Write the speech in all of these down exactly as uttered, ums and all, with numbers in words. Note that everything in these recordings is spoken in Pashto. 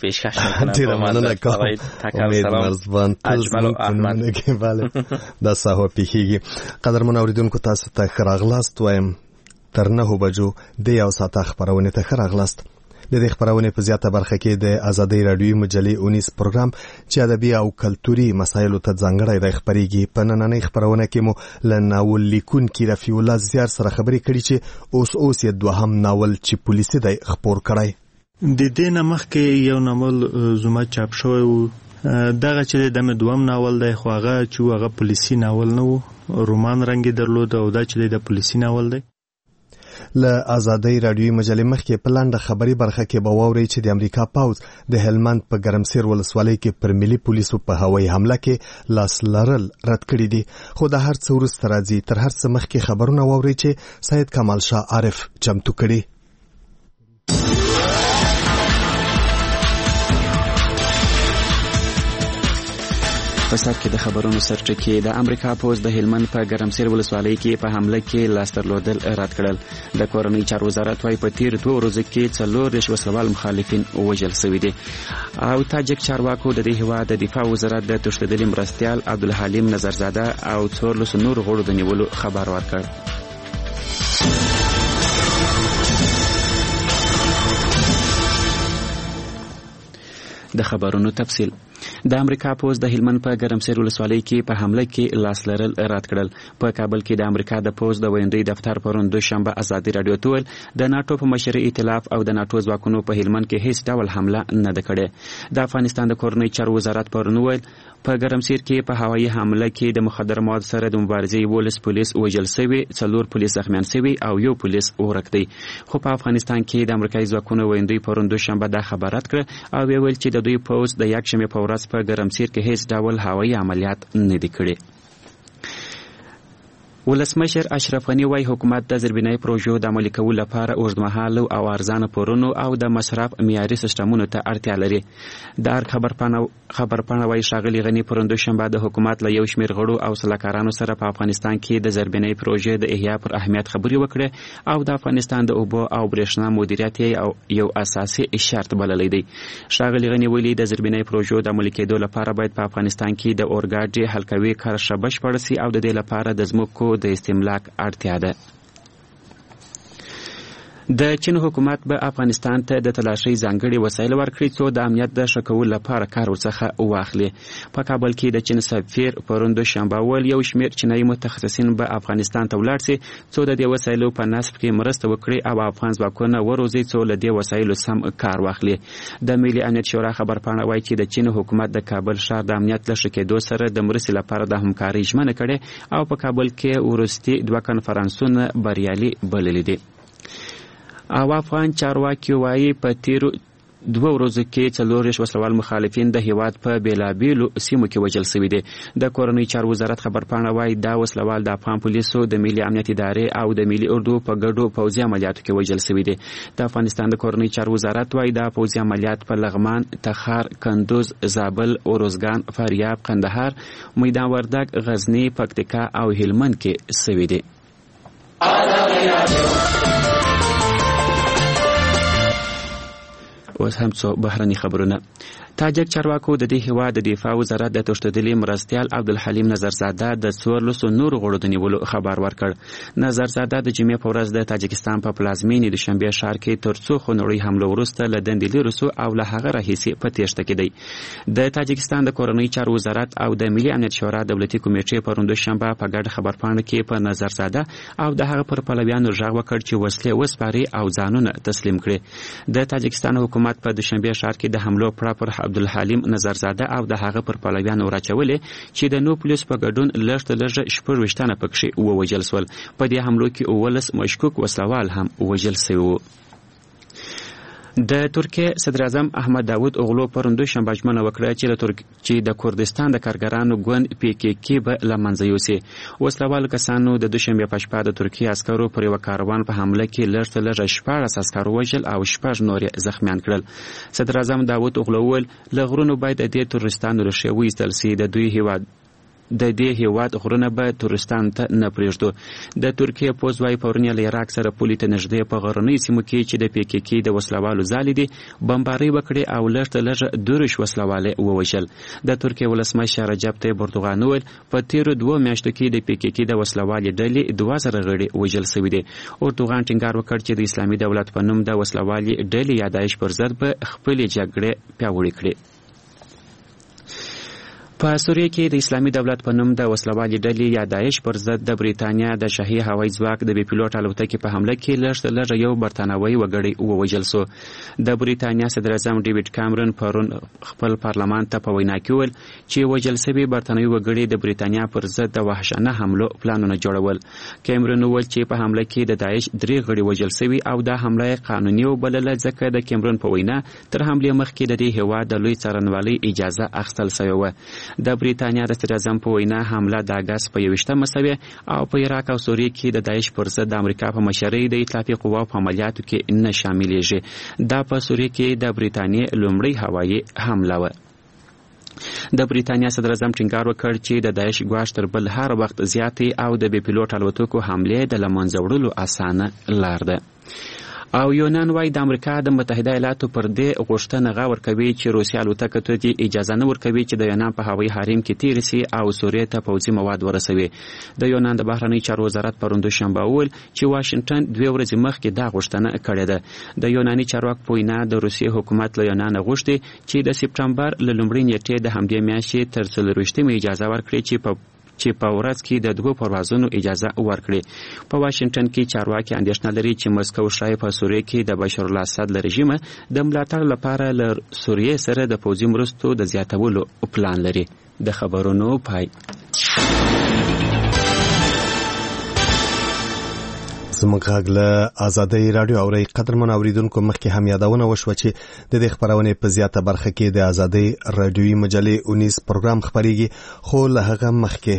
پیشکش میکنم. ډیره مننه کوم. امید مرزبان اجمل احمد کې bale دا ساحو پیخیږي. قدرمن اوریدونکو تاسو ته خراغلاست وایم تر نه بجو د یو ساعت خبرونه ته خراغلاست. د دې خبرونه په زیاته برخه کې د آزادۍ رادیوي مجلې اونیس پروګرام چې ادبي او کلتوري مسایلو ته ځانګړی د خبريږي. په نننۍ خبرونه کې مو ل ناول لیکونکي رفیع الله زیار سره خبرې کړې چې اوس اوس یې دوهم ناول چې پولیسي دی خبر کړی. د دې نمخ کې یو ناول زما چاپ شوی و، دغه چې د دوم ناول دی خو هغه چې هغه پولیسي ناول نه و، رومان رنګ درلود او دا چې د پولیسي ناول دی. له آزادۍ رادیوي مجلې مخکې په لاندې خبري برخه کې به واورئ چې د امریکا پوځ د هلمند په ګرمسیر ولسوالۍ کې پر ملي پولیسو په هوایي حمله کې لاس لرل رد کړي دي. خو د هر څه وروسته راځي تر هر څه مخکې خبرونه واورئ چې سید کمال شاه عارف چمتو کړي. په سر کې د خبرونو سرچکه د امریکا پوز د هلمند په ګرمسیر ولسوالۍ کې په حمله کې لاس درلودل رد کړل. د کورنۍ چارو وزارت وايي په تیر دوه ورځو کې څلور رشوتوال مخالفین وژل شوي دي. او تاجک چارواکو د دې هیواد د دفاع وزارت د تښتېدلي مرستیال عبدالحلیم نظرزاده او څوارلسو نور غړو د نیولو خبر ورکړ. د خبرونو تفصیل. د امریکا پوز د هلمند په ګرمسیر ولسوالۍ کې په حمله کې لاس لرل رد کړل. په کابل کې د امریکا د پوز د ویندوی دفتر پرون دوشنبه آزادۍ رادیو ته ویل د ناتو په مشرۍ ائتلاف او د ناتو ځواکونو په هلمند کې هیڅ ډول حمله نه ده کړې. د افغانستان د کورنۍ چارو وزارت پرون ویل په ګرمسیر کې په هوایي حمله کې د مخدر مواد سره د مبارزې ولس پولیس وژل شوي، څلور پولیس زخمیان شوي او یو پولیس ورک دی. خو په افغانستان کې د امریکایي ځواکونو ویندوی پرون دوشنبه دا خبر رد کړ او ویل چې د دوی پوز د یکشنبه په ورځ په ګرمسیر کې هیڅ ډول هوایي عملیات نه دي کړي. ولسمشر اشرف غنی وايي حکومت د زیربنای پروژو د عملي کولو لپاره اوږدمهاله او ارزانه پورونو او د مصرف معیاري سیستمونو ته اړتیا لري. د ار خبرپاڼه خبرپاڼه وايي ښاغلي غنی پروندو شنبه د حکومت له یو شمېر غړو او سلاکارانو سره په افغانستان کې د زیربنای پروژې د احیا پر اهمیت خبرې وکړې او د افغانستان د اوبو او برېښنا مدیریت او یو اساسي شرط بللی دی. ښاغلي غنی ویلي د زیربنای پروژو د عملي کېدو لپاره باید په افغانستان کې د اورګاډي حلقوي کرښه بشپړه سي او د دې لپاره د ځمکو د استملاک اړتیا ده. د چین حکومت به افغانستان ته د تلاشۍ ځانګړي وسایل ورکړي څو د امنیت د ښه کولو لپاره کار ورڅخه واخلي. په کابل کې د چین سفیر پرون دوشنبه ول یو شمېر چینایي متخصصین به افغانستان ته ولاړ سي څو د دې وسایلو په نصب کې مرسته وکړي او افغان ځواکونه وروزي څو له دې وسایلو سم کار واخلي. د ملي امنیت شورا خبرپاڼه وايي چې د چین حکومت د کابل ښار د امنیت له ښه کېدو سره د مرستې لپاره د همکارۍ ژمنه کړې او په کابل کې وروستي دوه کنفرانسونه بریالي بللي دي. او افغان چارواکي وايي په تیرو دوه ورځو کې څلور رشوتوال مخالفین د هیواد په بیلابیلو سیمو کې وژل شوي دي. د کورنۍ چارو وزارت خبرپاڼه وايي دا وسلوال د افغان پولیسو د ملي امنیت ادارې او د ملي اردو په ګډو پوځي عملیاتو کې وژل شوي دي. د افغانستان د کورنۍ چارو وزارت وايي دا پوځي عملیات په لغمان، تخار، کندوز، زابل، اروزګان، فاریاب، قندهار، میدان وردګ، غزنی، پکتیکا او هلمند کې شوي دي. اوس هم څو بهرني خبرونه. تاجک چارواکو د دې هیواد د دفاع وزارت د تښتېدلي مرستیال عبدالحلیم نظرزاده د څوارلسو نورو غړو د نیولو خبر ورکړ. نظرزاده د جمعې په ورځ د تاجکستان په پلازمینې دوشنبه ښار کې تر څو خونړۍ حمله وروسته له دندې لرې شو او له هغه راهیسې په تېښته کې دی. د تاجکستان د کورنۍ چارو وزارت او د ملي امنیت شورا دولتي کمیټې پرون دوشنبه په ګډه خبرپاڼه کې په نظرزاده او د هغه پر پلویانو غږ وکړ چې وسلې وسپاري او ځانونه تسلیم کړي. د تاجکستان حکومت په دوشنبه ښار کې د حملو پړه پر عبدالحلیم نظرزاده او د هغه پر پلویانو راچولې چې د نو پولیس په ګډون لږ تر لږه شپږ ویشتانه پکښې ووژل شول. په دې حملو کې اوولس مشکوک وسلوال هم وژل شوي وو. د ترکیه صدر اعظم احمد داود اوغلو پرون دوشنبه ژمنه وکړه چې د ترک چې د کردستان د کارګرانو ګوند پی کې کې به له منځه یوسي. وسلوال کسانو د دوشنبه په شپه د ترکیه عسکرو پر یو کاروان په حمله کې لږ تر لږه شپاړس عسکر وژل او شپږ نور زخمیان کړل. صدر اعظم داود اوغلو وویل له غرونو باید د دې تروریستانو ریښې وایستل سي. د دوی هیواد د دې هیواد غرونه به تورستان ته نه پرېږدو. د ترکیې پوځ وايي پرون یې له عراق سره پولې ته نږدې په غرنیو سیمو کې چې د پی کې کې د وسلوالو ځالې دي بمبارۍ وکړې او لږ تر لږه دېرش وسلوال ووژل. د ترکیې ولسمشر رجب طیب اردوغان وویل په تیرو دوو میاشتو کې د پی کې کې د وسلوالې ډلې دوه زره غړي وژل شوي دي. اردوغان ټینګار وکړ چې د اسلامي دولت په نوم د وسلوالې ډلې یا داعش پر ضد به خپلې جګړې پیاوړې کړي. په سوریه کې د اسلامي دولت په نوم د وسلوالې ډلې یا داعش پر ضد د بریتانیا د شاهي هوایي ځواک د بې پیلوټ الوتکې په حمله کې لږ تر لږه یو برتانوي وګړی ووژل شو. د بریتانیا صدر اعظم ډیوډ کامرون پرون خپل پارلمان ته په وینا کې وویل چې وژل شوي برتانوي وګړي د بریتانیا پر ضد د وحشانه حملو پلانونه جوړول. کامرون وویل چې په حمله کې د داعش درې غړي وژل شوي او دا حمله قانوني وبلله ځکه د کامرون په وینا تر حملې مخکې د دې هېواد د لوی څارنوالۍ اجازه اخیستل شوې وه. د بریتانیا د صدر اعظم په وینا حمله د اګست په یوویشتمه شوې او په عراق او سوریه کې د داعش پر ضد د امریکا په مشرۍ د ائتلافي قواو په عملیاتو کې نه شاملېږي. دا په سوریه کې د بریتانیا لومړۍ هوایي حمله وه. د بریتانیا صدر اعظم ټینګار وکړ چې د داعش ګواښ تر بل هر وخت زیاتې او د بې پیلوټ الوتکو حملې د له منځه وړلو اسانه لار ده. او یونان وايي د امریکا د متحده ایالاتو پر دې غوښتنه غور کوي چې روسیا الوتکه ته اجازه نه ورکوي چې د یونان په هوایي حریم کې تیر شي او سوریې ته پوځي مواد ورسوي. د یونان د بهرنی چارو وزارت پرون دوشنبه وویل چې واشنګټن دوه ورځې مخکې دا غوښتنه کړې ده. د یوناني چارواکو په وینا د روسیې حکومت له یونان غوښتي چې د سپټمبر له لومړۍ نیټې د همدې میاشتې تر څلرویشتمې اجازه ورکړي چې په چې په ورځ کې د دوه پروازونو اجازه ورکړي. په واشنګټن کې چارواکي اندېښنه لري چې مسکو شاید په سوریه کې د بشار الاسد له رژیم د ملاتړ لپاره له سوریې سره د پوځي مرستو د زیاتولو پلان لري. د خبرونو پای. زموږ غږ له آزادۍ راډیو اوري. قدرمن اوریدونکو مخکې هم یادونه وشوه چې د دې خبرونې په زیاته برخه کې د آزادۍ راډیوي مجلې اونیس پروګرام خبريږي، خو له هغه مخکې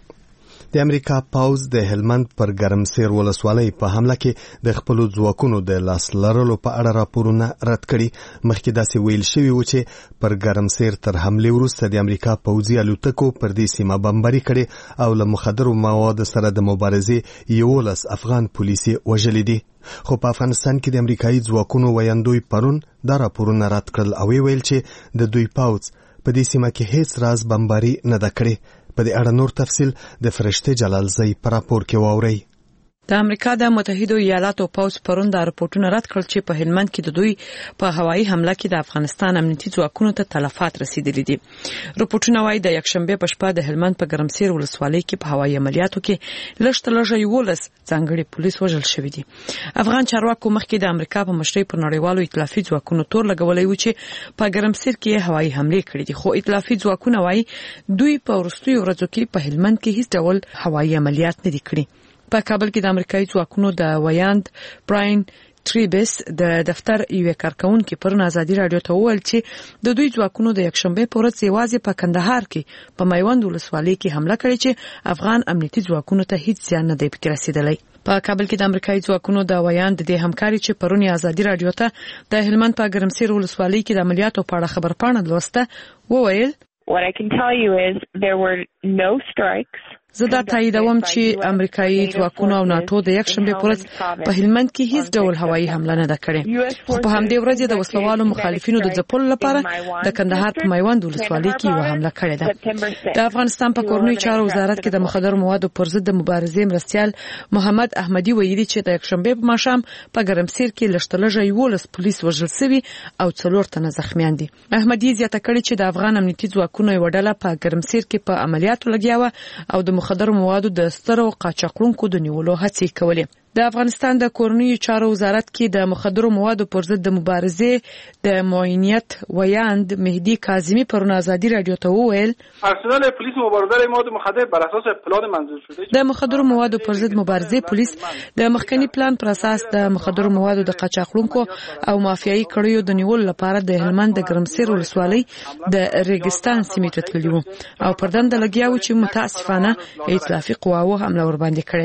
د امریکا پاوز د هلمند پر ګرمسیر ولسوالۍ په حمله کې د خپل ځواکونو د لاس لرلو په اړه راپورونه رد کړي. مخکې داسې ویل شوی و چې پر ګرمسیر تر حملې وروسته د امریکا پوځي الوتکو پر دې سیمه بمباري کړي او له مخدرو موادو سره د مبارزې یولس افغان پولیسي وژلي دي. خو په افغانستان کې د امریکایي ځواکونو ویاندوی پرون دا راپورونه رد کړل او ویل چې د دوی پاوز په دې سیمه کې هیڅ راز بمباري نه ده کړې. په دې اړه نور تفصیل د فرشته جلالزی په راپور کې واورئ. د امریکا د متحده ایالاتو پوځ پرون دا رپورټونه رد کړل چې په هلمند کې د دوی په هوایي حمله کې د افغانستان امنیتي ځواکونو ته تلفات رسیدلي دي. رپورټونه وايي د یکشنبه په شپه د هلمند په ګرمسیر ولسوالۍ کې په هوایي عملیاتو کې لږ تر لږه یولس ځانګړي پولیس وژل شوي دي. افغان چارواکو مخکې د امریکا په مشرۍ پر نړیوالو ائتلافي ځواکونو تور لګولای و چې په ګرمسیر کې هوایي حمله کړې دي، خو ائتلافي ځواکونه وايي دوی په وروستیو ورځو کې په هلمند کې هیڅ ډول هوایي عملیات نه دي کړي. په کابل کې د امریکایي ځواکونو د ویاند براین تریبس د دفتر یو کارکونکو پرون آزادي رادیو ته وویل چې د دوی ځواکونو د یکشنبه په ورځ یوازې په کندهار کې په میوند ولسوالۍ کې حمله کړې چې افغان امنیتي ځواکونو ته هیڅ ځان نه دی پکې رسیدلی. په کابل کې د امریکایي ځواکونو د ویاند د همکاري چې پرون آزادي رادیو ته د هلمند په ګرمسیر ولسوالۍ کې د عملیاتو په اړه خبرپاڼه لوسته وویل What I can tell you is there were no strikes. زه دا تاییدوم چې امریکایي ځواکونو او ناتو د یکشنبه په ورځ په هلمند کې هیڅ ډول هوایي حمله نه ده کړې، خو په همدې ورځ د وسلوالو مخالفینو د ځپلو لپاره د کندهار په میوند ولسوالۍ کې یو حمله کړې ده. د افغانستان په کورنیو چارو وزارت کې د مخدر موادو پر ضد د مبارزې مرستیال محمد احمدي ویلي چې د یکشنبه په ماښام په ګرمسیر کې لږ تر لږه یولس پولیس وژل شوي او څلور تنه زخمیان دي. احمدي زیاته کړې چې د افغان امنیتي ځواکونو یو ډله په ګرمسیر کې په عملیاتو لګیا و او د مخدر موادو د سترو قاچاقونکو د نیولو هڅې کولې. د افغانستان د کورنیو چارو وزارت کې د مخدرو موادو پر ضد د مبارزې د معاونیت ویاند مهدی کاظمی پرون آزادی رادیو ته وویل پرسنل پلیس مبارزه مواد مخدر بر اساس پلان منظور شده د مخدرو موادو پر ضد مبارزې پولیس د مخکنی پلان پر اساس د مخدرو موادو د قاچاقونکو او مافیایي کړیو د نیولو لپاره د هلمند د ګرمسیر ولسوالۍ د ریګستان سیمې ته تللی و او پر دنده لګیا و چې متاسفانه ائتلافي قواوو حمله ور باندې کړې ده.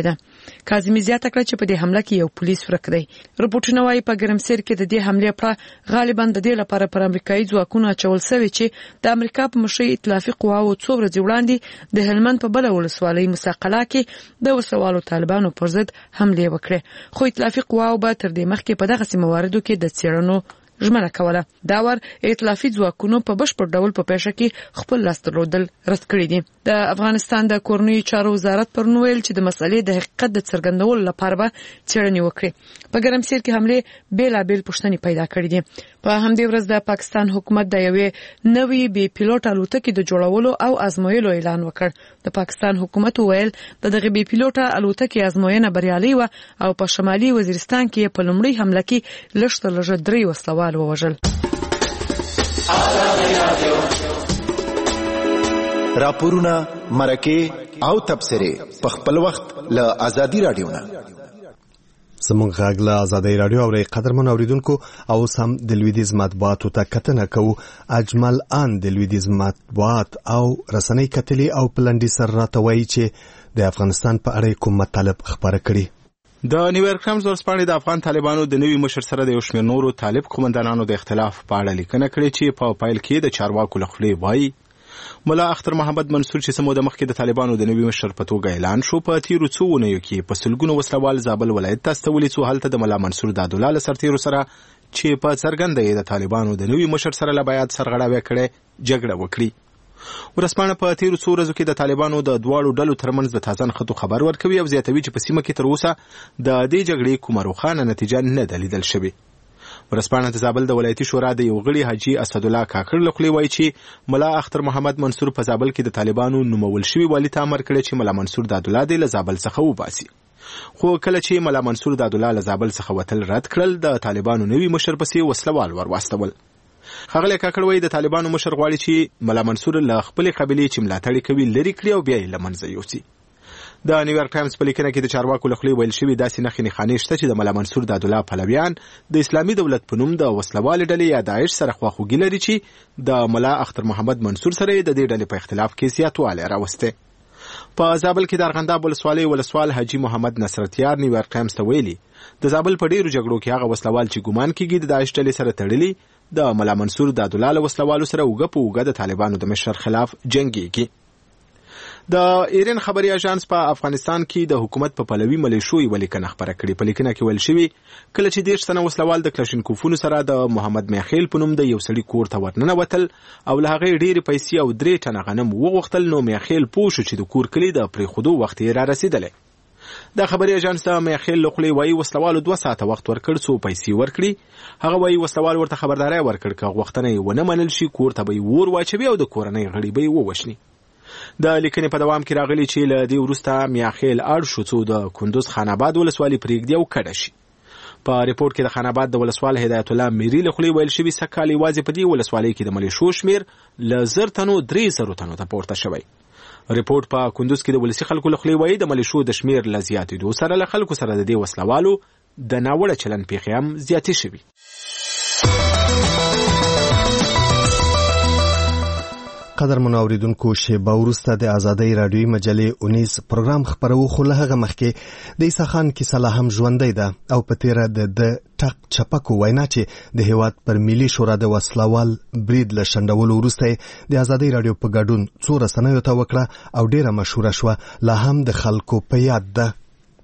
کاظمی زیاته کړه چې په دې حمله کې یو پولیس ورک دی. رپورټونه وايي په ګرمسیر کې د دې حمله پر غالبا د دې لپاره پر امریکایي ځواکونو اچول شوی چې د امریکا په مشرۍ ائتلافي قواو څو ورځې وړاندې د هلمند په بل ولسوالۍ مساقله کې د وسوالو طالبانو پر ضد حمله وکړه، خو ائتلافي قواو به تر دې مخکې په دغه مواردو کې د څېړنو ژمنه کوله. دا ور ائتلافي ځواکونو په بشپړ ډول په پیښه کې خپل لاس درلودل رد کړی دي. د افغانستان د کورنیو چارو وزارت پرون ویل چې د مسلې د حقیقت د څرګندولو لپاره به څېړنې وکړي. په ګرمسیر کې حمله بیلابیل پوښتنې پیدا کړې دي. په همدې ورځ د پاکستان حکومت د یوې نوې بي پیلوټ الوتکې د جوړولو او ازمویلو اعلان وکړ. د پاکستان حکومت ویل د دغه بي پیلوټ الوتکې ازموینه بریالي و او په شمالي وزیرستان کې په لومړي حمله کې لږ تر لږه درې وسلوال ووژل. راپورونه، مرکې او تبصرې په خپل وخت له ازادي رادیو نه. زموږ غږ له ازادي رادیو او قدرمن اوریدونکو او سم د لویدیز مطبوعاتو ته کتنه کوو. اجمل ان د لویدیز مطبوعات او رسنۍ کتلي او پلنډي سر راته وایي چې د افغانستان په اړه کوم مطالب خبره کړي. د نیویارک ټایمز ورځپاڼې د افغان طالبانو د نوي مشر سره د یو شمېر نورو طالب قومندانانو د اختلاف په اړه لیکنه کړې چې په پایل کې د چارواکو له خولې وایي ملا اختر محمد منصور چې سمو د مخکې د طالبانو د نوي مشر په توګه اعلان شو، په تیرو څو اونیو کې په سلګونو وسلوال زابل ولایت ته استولي، څو هلته د ملا منصور دادالله له سرتیرو سره چې په څرګنده یې د طالبانو د نوي مشر سره له بیعت سرغړاوی کړې جګړه وکړي. ورځپاڼه په تیرو څو ورځو کې د طالبانو د دواړو ډلو ترمنځ د تازه نښتو خبر ورکوي او زیاتوي چې په سیمه کې تر اوسه د دې جګړې کومه روښانه نتیجه نه ده لیدل شوې. ورځپاڼه د زابل د ولایتي شورا د یو غړي حاجي اسدالله کاکړ له خولې وایي چې ملا اختر محمد منصور په زابل کې د طالبانو نومول شوي والي ته امر کړی چې ملا منصور دادالله دې له زابل څخه وباسي. خو کله چې ملا منصور دادالله له زابل څخه وتل رد کړل، د طالبانو نوي مشر پسې وسلوال ور واستول. ښاغلی کاکړ وایي د طالبانو مشر غواړي چې ملا منصور له خپلې قبیلې چې ملاتړ کوي لرې کړي او بیا یې له منځه یوسي. د نیویارک ټایمز په لیکنه کې د چارواکو له خولې ویل شوي داسې نښې نښانې شته چې د ملا منصور دادالله پلویان د اسلامي دولت په نوم د وسلوالې ډلې یا داعش سره خواخوږي لري چې د ملا اختر محمد منصور سره د دې ډلې په اختلاف کې زیاتوالی راوستی. په زابل کې د ارغنداب ولسوالۍ ولسوال حاجي محمد نصرتیار نیویارک ټایمز ته ویلي د زابل په ډیرو جګړو کې هغه وسلوال چې ګمان کېږي د داعش ډلې سره تړلي د ملا منصور دادالله له وسلوالو سره اوږه په اوږه د طالبانو د مشر خلاف جنګېږي. د ایران خبري اژانس په افغانستان کې د حکومت په پلوي ملیشو یې لیکنه خبره کړې. په لیکنه کې ویل شوي کله چې دېرش تنه وسلوال د کلاشینکوفونو سره د محمد میخیل په نوم د یو سړي کور ته ورننوتل او له هغې ډېرې پیسې او درې ټنه غنم وغوښتل، نو میخیل پوه شو چې د کور کلي د پرېښودو وخت یې را رسېدلی. د خبري اژانس د میخیل له خولې وایي وسلوالو دوه ساعته وخت ورکړ څو پیسې ورکړي. هغه وایي وسلوال ورته خبرداری ورکړ که غوښتنه یې ونه منل شي کور ته به یې اور واچوي او د کورنۍ غړي به یې ووژني. د لیکنې په دوام کې راغلی چې له دې وروسته میاخیل اړ شو څو د کندوز خان آباد ولسوالۍ پرېږدي او کډه شي. په ریپورت کې د خان آباد د ولسوال هدایت الله میری له خولې ویل شوي سږکال یوازې په دې ولسوالۍ کې د ملیشو شمېر له زر تنو درې زرو تنو ته پورته شوی. ریپورت په کندوز کې د ولسي خلکو له خولې وایي د ملیشو د شمېر له زیاتېدو سره له خلکو سره د دې وسلوالو د ناوړه چلند پیښې هم زیاتې شوي. قدرمن اوریدونکو، شیبه وروسته د ازادۍ راډیوي مجلې اونیز پروګرام خپرو، خو له هغه مخکې د عیسی خان کیسه لا هم ژوندۍ ده او په تیره د د ټق چپکو وینا چې د هیواد پر ملي شورا د وسلوال برید له شنډولو وروسته د ازادۍ راډیو په ګډون څو رسنیو ته وکړه او ډیره مشهوره شوه، لا هم د خلکو په یاد ده.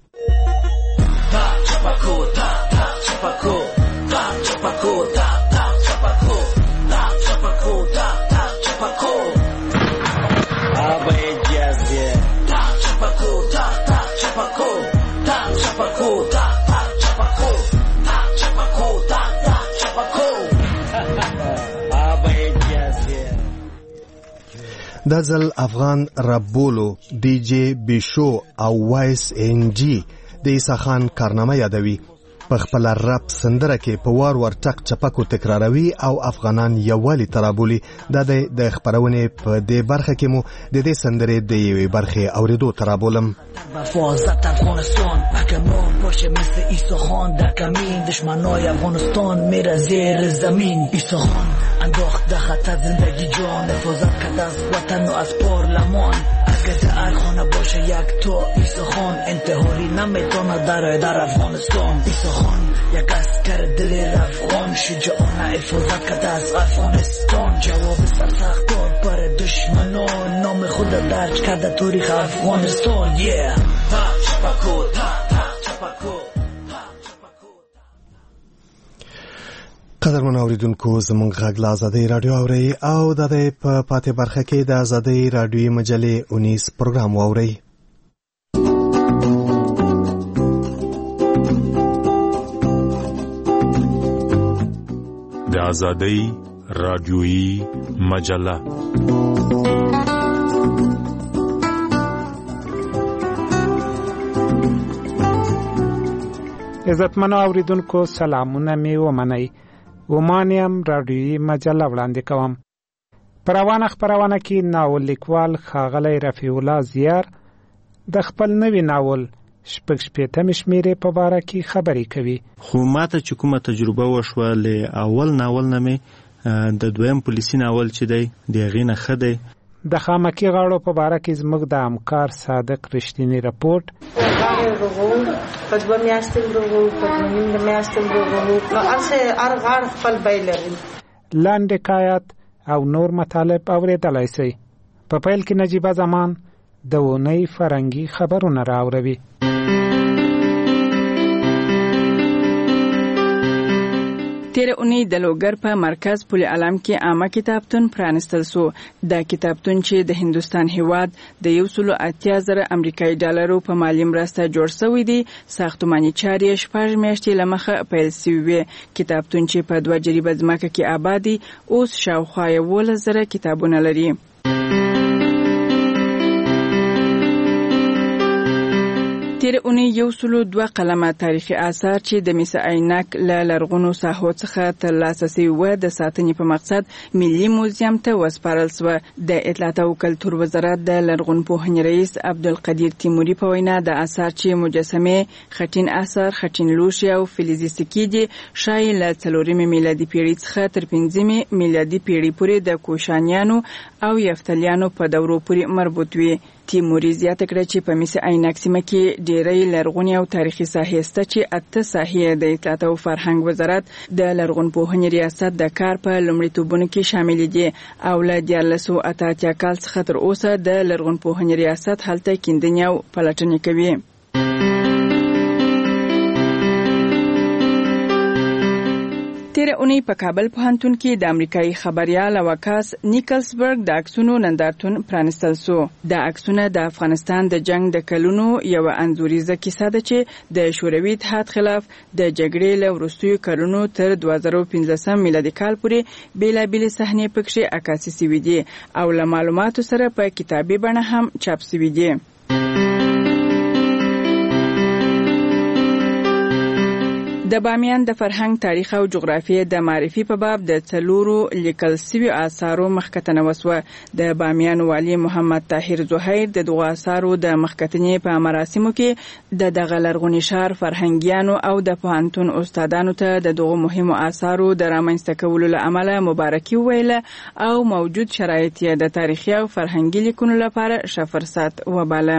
دا ځل افغان رابولو، ډي جي بیشو او وایس ان جي د عیسی خان کارنامه یادوي. په خپل رپ سندره کې په وار ور ټک چپکو تکراروي او افغانان یووالي ترابولي. دا د خبرونې په دې برخه کې مو د دې سندرې د یوې برخې اوریدو ترابولم. حفاظت افغانستان پکمون باشه مثل عیسی خان در کمین دشمنای افغانستان میره زیر زمین. عیسی خان انداخت در خطر زندگی جان، حفاظت کرد از وطن و از پارلمان، از اگه در خانه باشه یک تو ایسا خان انتحاری نمیتونه در در افغانستان. ایسا خان یک اسکر دل افغان شجاعانه حفاظت کرده از افغانستان. جواب سرسخت داد بر دشمنان نام خود درج کرده تاریخ افغانستان. yeah پاک چپکو پاک چپکو. قدرمن اوریدونکو زمونږ غږ له ازادۍ راډیو اورئ او د دې په پاتې برخه کې د ازادۍ راډیوي مجلې اونیس پروګرام واورئ. د ازادۍ راډیوي مجله عزتمنو اوریدونکو سلامونه می ومنئ. ومانیم راډیوي مجله وړاندې کوم. په روانه خپرونه کې ناول لیکوال ښاغلی رفیع الله زیار د خپل نوي ناول شپږ شپېتمې شمېرې په باره کې خبرې کوي. خو ماته چې کومه تجربه وشوه له اول ناول نه مې د دویم پولیسي ناول چې دی د هغې نه ښه دی. د خامکي غاړو په باره کې زموږ د همکار صادق رښتینی رپورټ. په دوه میاشتې ورغو په دوه نیمه میاشتې ورغو نو هرڅه هر غاړه خپل بیل لري. لاندې حکایت او نور مطالب اورېدلی شئ. په پیل کې نجیبه زمان د اونۍ فرهنګي خبرونه راوړوي. تیر اونۍ د لوګر په مرکز پل علم کې عامه کتابتون پرانستل سو. دا کتابتون چې د هندستان هیواد د یو سلو اتیا زره امریکایي ډالرو په مالی مرسته جوړ شوی دی ساختماني چارې شپږ میاشتې له مخه پیل شوی وي. کتابتون چې په دوه جریبه ځمکه کې آباد دی اوس شاوخوا یولس زره کتابونه لري. تیر اونۍ یو سلو دوه قلمه تاریخي آثار چې د مس عینک له لرغونو ساحو څخه ترلاسه شوي وو د ساتنې په مقصد ملي موزیم ته وسپارل شوه. د اطلاعات او کلتور وزارت د لرغونپوهنې رئیس عبدالقدیر تیموري په وینا د آثار چې مجسمه خټین آثار خټین لوښي او فلزي سکې دي شاید له څلورمې میلادي پیړۍ څخه تر پنځمې میلادي پیړۍ پورې د کوشانیانو او یفتلیانو په دورو پورې مربوط وي. تیموري زیاته کړه چې په مس عینک سیمه کې ډېرې لرغونې او تاریخي ساحې شته چې اته ساحې د اطلاعات او فرهنګ وزارت د لرغونپوهنې ریاست د کار په لومړیتوبونو کې شامل دي او له دیارلس سوه اته اتیا کال څخه تر اوسه د لرغونپوهنې ریاست هلته کیندنې او پلټنې کوي. تیر اونۍ په کابل پوهنتون کې د امریکایي خبريال واکاس نیکلسبرګ د عکسونو نندارتون پرانستل سو. د عکسونه د افغانستان د جنگ د کلونو یو انځوریزه کیسه ده چې د شوروي اتحاد خلاف د جګړې له وروستیو کلونو تر دوه زره پنځلسم میلادي کال پورې بیلابېلې صحنې پکې عکاسي شوي دي او له معلوماتو سره په کتابي بڼه هم چاپ شوي دي. د بامیان د فرهنګ تاریخ او جغرافیې د معرفي په باب د څلورو لیکل شوي آثارو مخکتنه وسوه. د بامیان والی محمد طاهر زهیر د دغو آثارو د مخکتنې په مراسمو کې د دغه لرغوني ښار فرهنګیانو او د پوهنتون استادانو ته د دغو مهمو آثارو د رامنځته کولو له امله مبارکي وویله او موجود شرایط یې د تاریخي او فرهنګي لیکنو لپاره ښه فرصت وباله.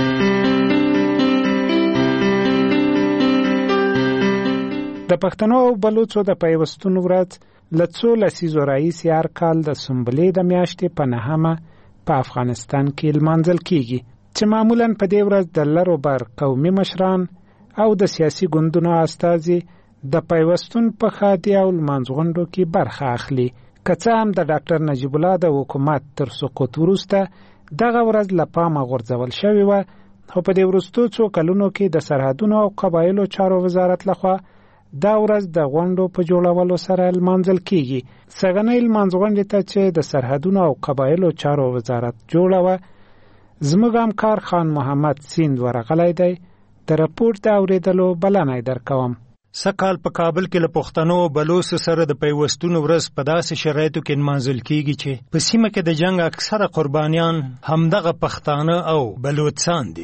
د پښتنو او بلوچو د پیوستون ورځ له څو لسیزو راهیسې هر کال د سنبلې د میاشتې په نهمه په افغانستان کې لمانځل کیږي چې معمولاً په دې ورځ د لر و بر قومي مشران او د سیاسي ګوندونو استازي د پیوستون په ښادۍ او لمانځغونډو کې برخه اخلي. که څه هم د ډاکټر نجیب الله د حکومت تر سقوط وروسته دغه ورځ له پامه غورځول شوې وه، خو په دې وروستو څو کلونو کې د سرحدونو او قبایلو چارو وزارت لخوا دا ورځ د غونډو په جوړولو سره لمانځل کیږي. سږنۍ لمانځغونډې ته چې د سرحدونو او قبایلو چارو وزارت جوړوه زموږ همکار خان محمد سیند ورغلی دی. د رپورټ د اورېدلو بلنه درکوم. سکهال په کابل کې له پښتنو او بلوڅ سره د پیوستون ورځ په داسې شرایطو کې لمانځل کیږي چې په سیمه کې د جنگ اکثره قربانیان همدغه پښتانه او بلوڅان دي.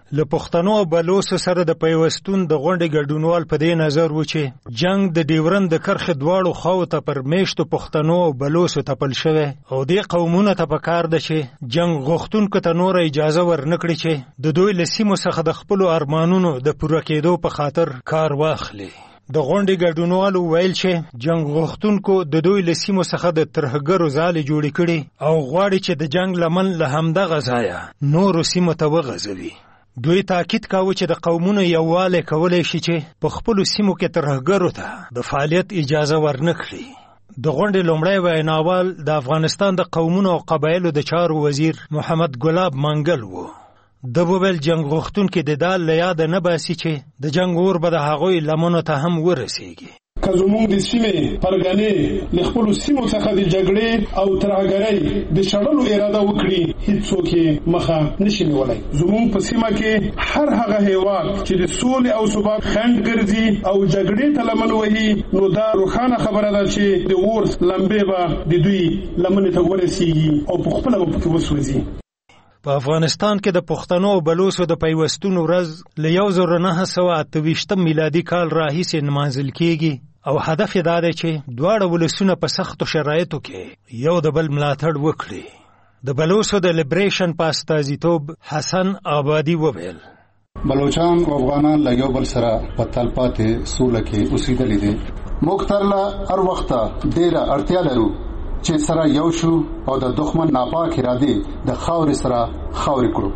له پښتنو او بلوڅو سره د پیوستون د غونډې ګډونوال په دې نظر و چې جنگ د ډیورند د کرښې دواړو خواو ته پر میشتو پښتنو او بلوڅو تپل شوی او دې قومونه ته پکار ده چې جنگ غوښتونکو ته نور اجازه ورنکړي چې د دوی له سیمو څخه د خپلو ارمانونو د پوره کېدو په خاطر کار واخلي. د غونډې ګډونوالو ویل چې جنگ غوښتونکو د دوی له سیمو څخه د ترهګرو ځالې جوړې کړي او غواړي چې د جنگ لمن له همدغه ځایه نورو سیمو ته وغځوي. دوی تاکید کاوه چې د قومونو یووالی کولی شي چې په خپلو سیمو کې ترهګرو ته د فعالیت اجازه ورنکړي. د غونډې لومړی ویناوال د افغانستان د قومونو او قبایلو د چارو وزیر محمد ګلاب منګل و. د وویل جنگ غوښتونکي د دال له یاده نه باسي چې د جنگ اور به د هغوی لمنو ته هم ورسیږي. که زموږ د سیمې پرګنې له خپلو سیمو څخه د جګړې او ترهګرۍ د شړلو اراده وکړي هیڅوک یې مخه نشي نیولی. زموږ په سیمه کې هر هغه هیواد چې د سولې او ثبات خنډ ګرځي او جګړې ته لمن وهي نو دا روښانه خبره ده چې د اور لمبې به د دوی لمنې ته ورسیږي او په خپله به پکې وسوځي. په افغانستان کې د پښتنو او بلوڅو د پیوستون ورځ له یو زر نهه سوه اته ویشتم میلادي کال راهیسې نمانځل کیږي او هدف یې دا دی چې دواړه ولسونه په سختو شرایطو کې یو د بل ملاتړ وکړي. د بلوڅو د لیبریشن په استازیتوب حسن آبادي وویل بلوچان او افغانان له یو بل سره په تلپاتې سوله کې اوسېدلي دي. موږ تر له هر وخته ډېره اړتیا لرو چې سره یو شو او د دښمن ناپاک ارادې د خاورې سره خاورې کړو.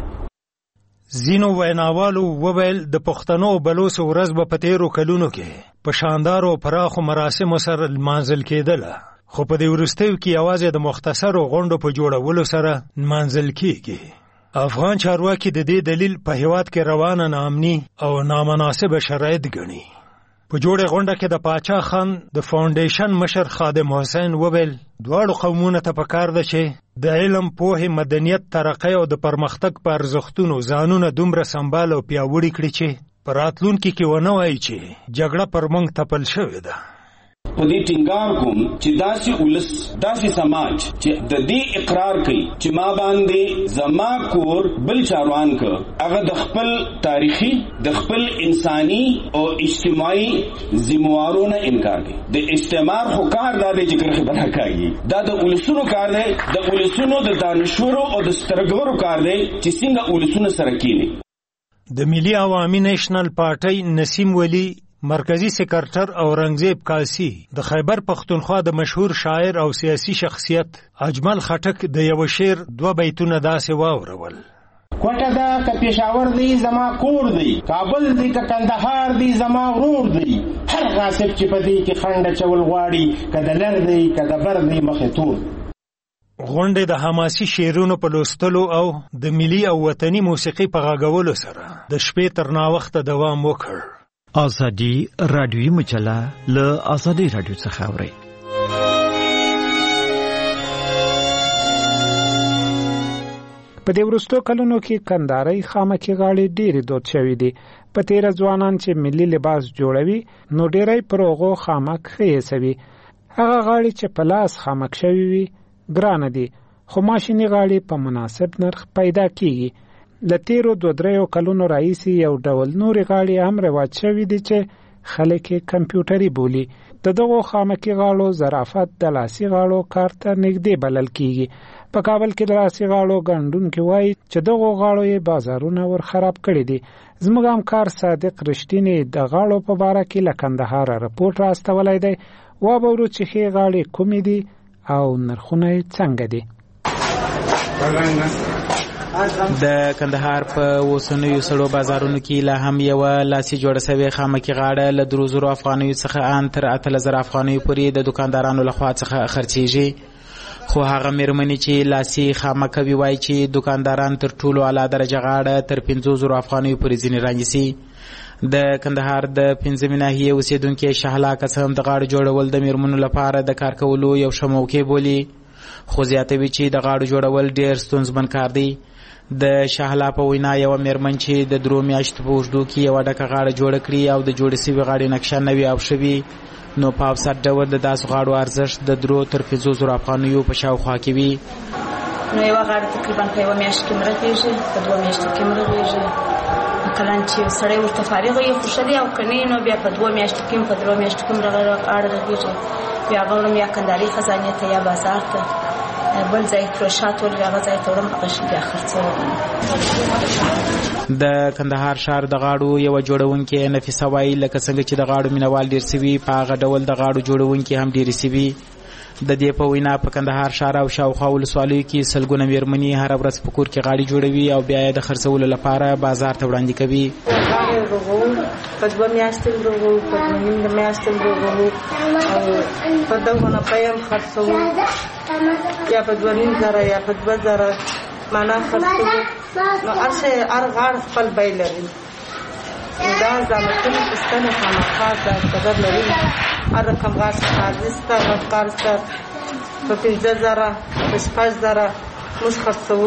ځینو ویناوالو وویل د پښتنو او بلوڅو ورځ به په تیرو کلونو کې په شاندارو پراخو مراسمو سره لمانځل کېدله خو په دې وروستیو کې یوازې د مختصرو غونډو په جوړولو سره لمانځل کېږي. افغان چارواکي د دې دلیل په هیواد کې روانه ناامني او نامناسبه شرایط ګڼي. په جوړه غونډه کې د پاچا خان د فاونډیشن مشر خادم حسین وویل دواړو قومونو ته پکار ده چې د علم، پوهې، مدنیت، ترقۍ او د پرمختګ په ارزښتونو ځانونه دومره سمبال او پیاوړي کړي چې په راتلونکي کې ونه وایي چې جګړه پر موږ تپل شوې ده. په دې ټینګار کوم چې داسې ولس داسې سماج چې د دې اقرار کوي چې ما باندې زما کور بل چاروان ک هغه د خپل تاریخي د خپل انساني او اجتماعي ذمہوارونو انکار کوي. د استعمار خو کار دا دی چې کرخه بنا کوي. دا د ولسونو کار دی، د ولسونو د دانشورو او د سترګورو کار دی چې څنګه ولسونو سره کینی. د ملي عوامي نېشنل پارټي نسیم ولی مرکزی سکرټر اورنګزیب کاسی د خیبر پختونخوا د مشهور شاعر او سیاسي شخصیت اجمل خټک د یو شعر دوه بیتونه داسې واورول. کوټه دا که پېښور دی زما کور دی، کابل دی که کندهار دی زما ورور دی، هر غاصب چې په دې کې خنډ اچول غواړي که د لر دی که د بر دی مخې تور. غونډې د حماسي شعرونو په لوستلو او د ملي او وطني موسیقي په غږولو سره د شپې تر ناوخته دوام وکړ. آزادی رادیویی مجله له آزادی رادیو څخه اوري. په دې وروستو کلونو کې کندهاري خامکي غاړې ډېرې دود شوې دي. په تیره ځوانان چې ملي لباس جوړوي نو ډېری پر هغو خامک خېسوي. هغه غاړې چې په لاس خامک شوي وي ګرانه دي خو ماشیني غاړې په مناسب نرخ پیدا کیږي. د تیرو دوه دریو کلونو راهیسې یو ډول نورې غاړې هم رواج شوي دي چې خلک یې کمپیوټري بولي. د دغو خامکي غاړو ظرافت د لاسي غاړو کار ته نږدې بلل کیږي. په کابل کې د لاسي غاړو ګڼډونکي وایي چې دغو غاړو یې بازارونه ور خراب کړي دي. زموږ همکار صادق رښتینی د غاړو په باره کې له کندهاره رپورټ راستولی دی. وابورو چې ښې غاړې کومې دي او نرخونه یې څنګه دي. د کندهار په اوسنیو سړو بازارونو کې لا هم یو لاسي جوړه شوی خامکي غاړه له درو زرو افغانیو څخه ان تر اتلس زره افغانیو پورې د دکاندارانو لخوا څخه خرڅیږي. خو هغه مېرمنې چې لاسي خامکوي وایي چې دکانداران تر ټولو اعلی درجه غاړه تر پنځو زرو افغانیو پورې ځینې رانیسي. د کندهار د پنځمې ناحیې اوسېدونکي شهلا قسم د غاړو جوړول د مېرمنو لپاره د کار کولو یو ښه موقع بولي، خو زیاتوي چې د غاړو جوړول ډېر ستونزمن کار دی. د شهلا په وینا یو مېرمن چې د درو میاشتو په اوږدو کې یوه ډکه غاړه جوړه کړي او د جوړې سوي غاړې نقشه نه وي او ښه وي نو په افسر ډول د داسې غاړو ارزښت د درو تر پنځو زرو افغانیو په شاوخوا کې وي. نو یوه غاړه تقریبا په یوه میاشت کې مرغېږي، په دوه میاشتو کې مرغېږي کلان چې سړی ورته فارغ وي خوشحالي او کني نو بیا په دوه میاشتو کې په درو میاشتو کې رغړه اړه راکېږي بیا غوړم یا کندهاري خزانه ته یا بازار ته بل ځای ترشات ول بیا ځای ته ورم غشي بیا خرڅول. د کندهار شهر د غاړو یو جوړونکي نفیسه وایي لکه څنګه چې د غاړو مینوال ډیر سوي په هغه ډول د غاړو جوړونکي هم ډیر سوي. د دې په وینا په کندهار شهر او شاوخوا ولسوالیو کې سلګونه میرمنې هر ورځ په کور کې غاړي جوړوي او بیا یې د خرڅولو لپاره بازار ته وړاندې کوي. په دوه میاشتې وروغو په نیم میاشتې وروغو او په دغه پایم خرڅو یا په دوه نیم زره یا په دوه زره معنا خرڅو نو ارشه ارغار خپل بیل لري دا زمکن استنه خامخا د قدر لري ار رقم غار سازسته غارسته په پنځه زره په شپږ زره موږ خرڅو.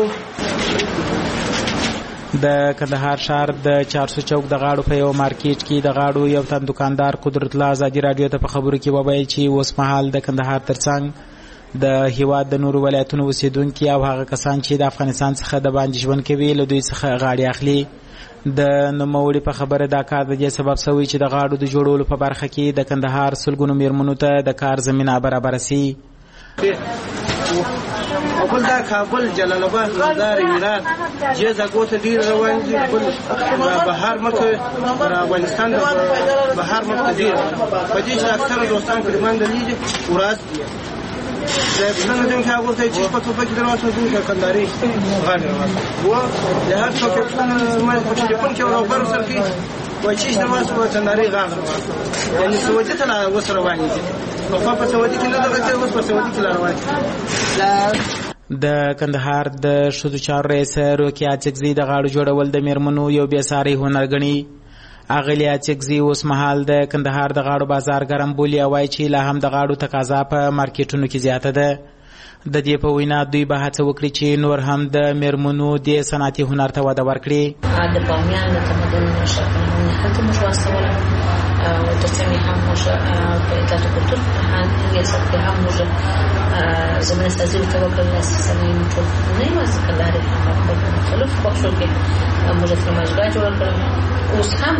د کندهار شهر د چارسو چوک د غاړو په یو مارکیټ کې د غاړو یو تن دکاندار قدرت الله ازادي رادیو ته په خبرو کې وویل چې اوس مهال د کندهار ترڅنګ د هیواد د نورو ولایتونو اوسیدونکي او هغه کسان چې د افغانستان څخه د باندې ژوند کوي له دوی څخه غاړي اخلي. د نوموړي په خبره دا کار د دې سبب شوی چې د غاړو د جوړولو په برخه کې د کندهار سلګونو میرمنو ته د کار زمينه برابر سي. خپل دا کابل جلال آباد مزار هرات جیزه ګوته ډیر روان دي خپل بهر مکه پر افغانستان د بهر مکه ډیر په دې چې اکثر دوستان کلمان د لیدي ورات زه څنګه دم کې هغه ته چې په توګه کې دروازه دوی کنداري غاړه و له هر څو کې ما په ټلیفون کې ورغبر سره کې وای چې دروازه په کنداري غاړه یعنی سعودي ته وسره وایي په په سعودي کې نه دغه اوس په سعودي کې روان د کندهار د شذو چار رئیس روکیا چکزی د غاړو جوړول د میرمنو یو بیا ساري هنر غني. اغلیا چکزی اوس مهال د کندهار د غاړو بازار ګرم بولی وای چې لا هم د غاړو تقاضا په مارکیټونو کې زیاته ده. د دې په وینا دوی به هڅه وکړي چې نور هم د میرمنو د صنعتي هنر ته وده ورکړي. د بامیان د تمدن شکلونه هڅه مو واسطوله او ترڅنګ هم موږ په اطلاعات کلتور فرهنګ ریاست کې هم موږ زموږ سازي او توکل اساسي نه ټول نه واسه کلاري هم په مختلف بخشو کې موږ فرمایشګاه جوړ کړو. اوس هم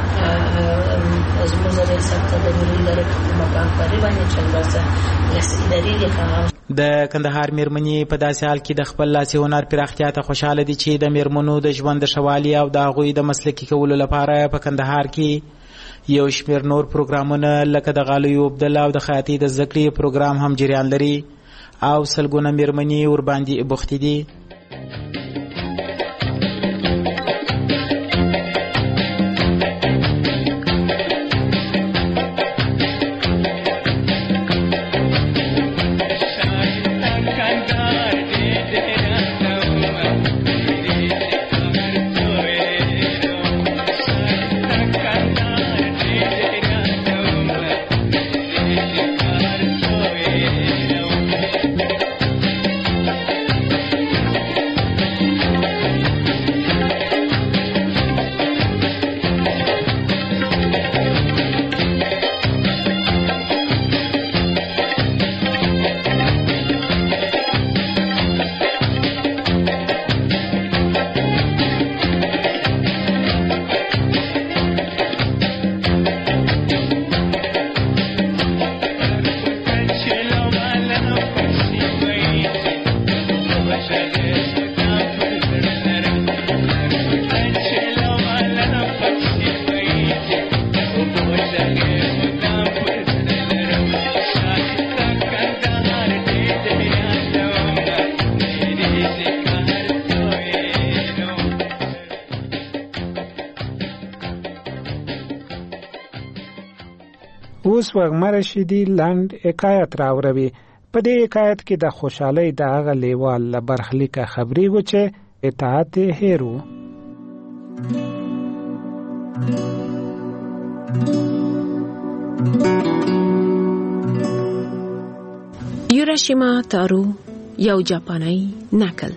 زموږ ریاست د ملي ادارې په مقام باندې باندې چې ورسره ریاست ادارې دی. د کندهار میرمنې په داسې حال کې د خپل لاسي هنر پراختیا ته خوشاله دي چې د میرمنو د ژوند شوالي او د هغوی د مسلکي کولو لپاره په کندهار کې یو شمیر نور پروګرامونه لکه د غالیو عبدل او د خیاطۍ د ذکرې پروګرام هم جریان لري او سلګونه میرمنې ور باندې بوختې دي. اوس وغمر رشیدی لاند حکایت راوروي. په دې حکایت کې د خوشحالۍ د هغه لیوال له برخلیکه خبرې و چې اطاعت هیرو. یوراشیما تارو یو جاپانی نکل.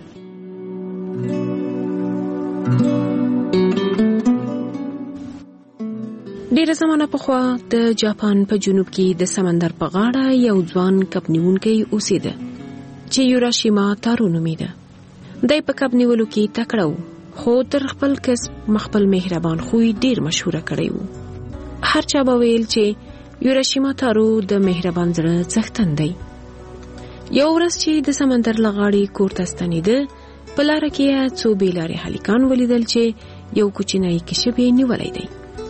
ډیره زمانه پخوا د جاپان په جنوب کې د سمندر په غاړه یو ځوان کب نیونکی اوسېده چې یوراشیما تارو نومیده. دی په کب نیولو کې تکړه و خو تر خپل کسب مخبل مهربان خوی ډیر مشهور کړی وو. هر چا به ویل چې یوریشیما تارو د مهربان زړه څښتن دی. یو ورځ چې د سمندر لغاړي کور ته ستنېده، په لاره کې څو بیلارې هلیکان ولیدل چې یو کوچنی کشپ یې نیولی دی.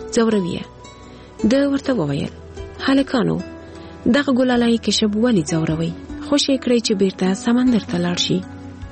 ځوروي د ورته وویل، هلکانو دغه ګلالای کشپ ولې ځوروي؟ خوشې کړئ چې بیرته سمندر ته لاړ شي.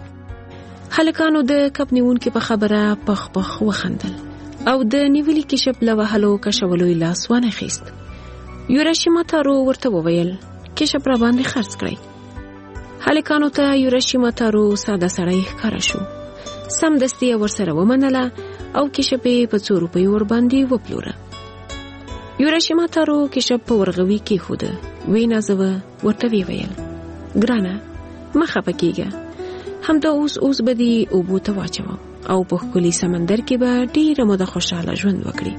هلکانو د کب نیونکي په خبره پخ پخ وخندل او د نیولي کشپ له وهلو کشولو یې لاس وانه خیست. یوریشیما تارو ورته وویل، کشپ را باندې خرڅ کړئ. هلکانو ته یوریشیما تارو ساده سړی ښکاره شو. سمدستي یې ورسره ومنله او کشپ یې په څو روپیو ور باندې وپلوره. یوریشیما تارو کشپ په ورغوي کېښوده، ویې نازوه، ورته ویې ویل، ګرانه مه خفه کېږه، همدا اوس اوس به دې اوبو ته واچوم او په ښکلي سمندر کې به ډېره موده خوشحاله ژوند وکړي.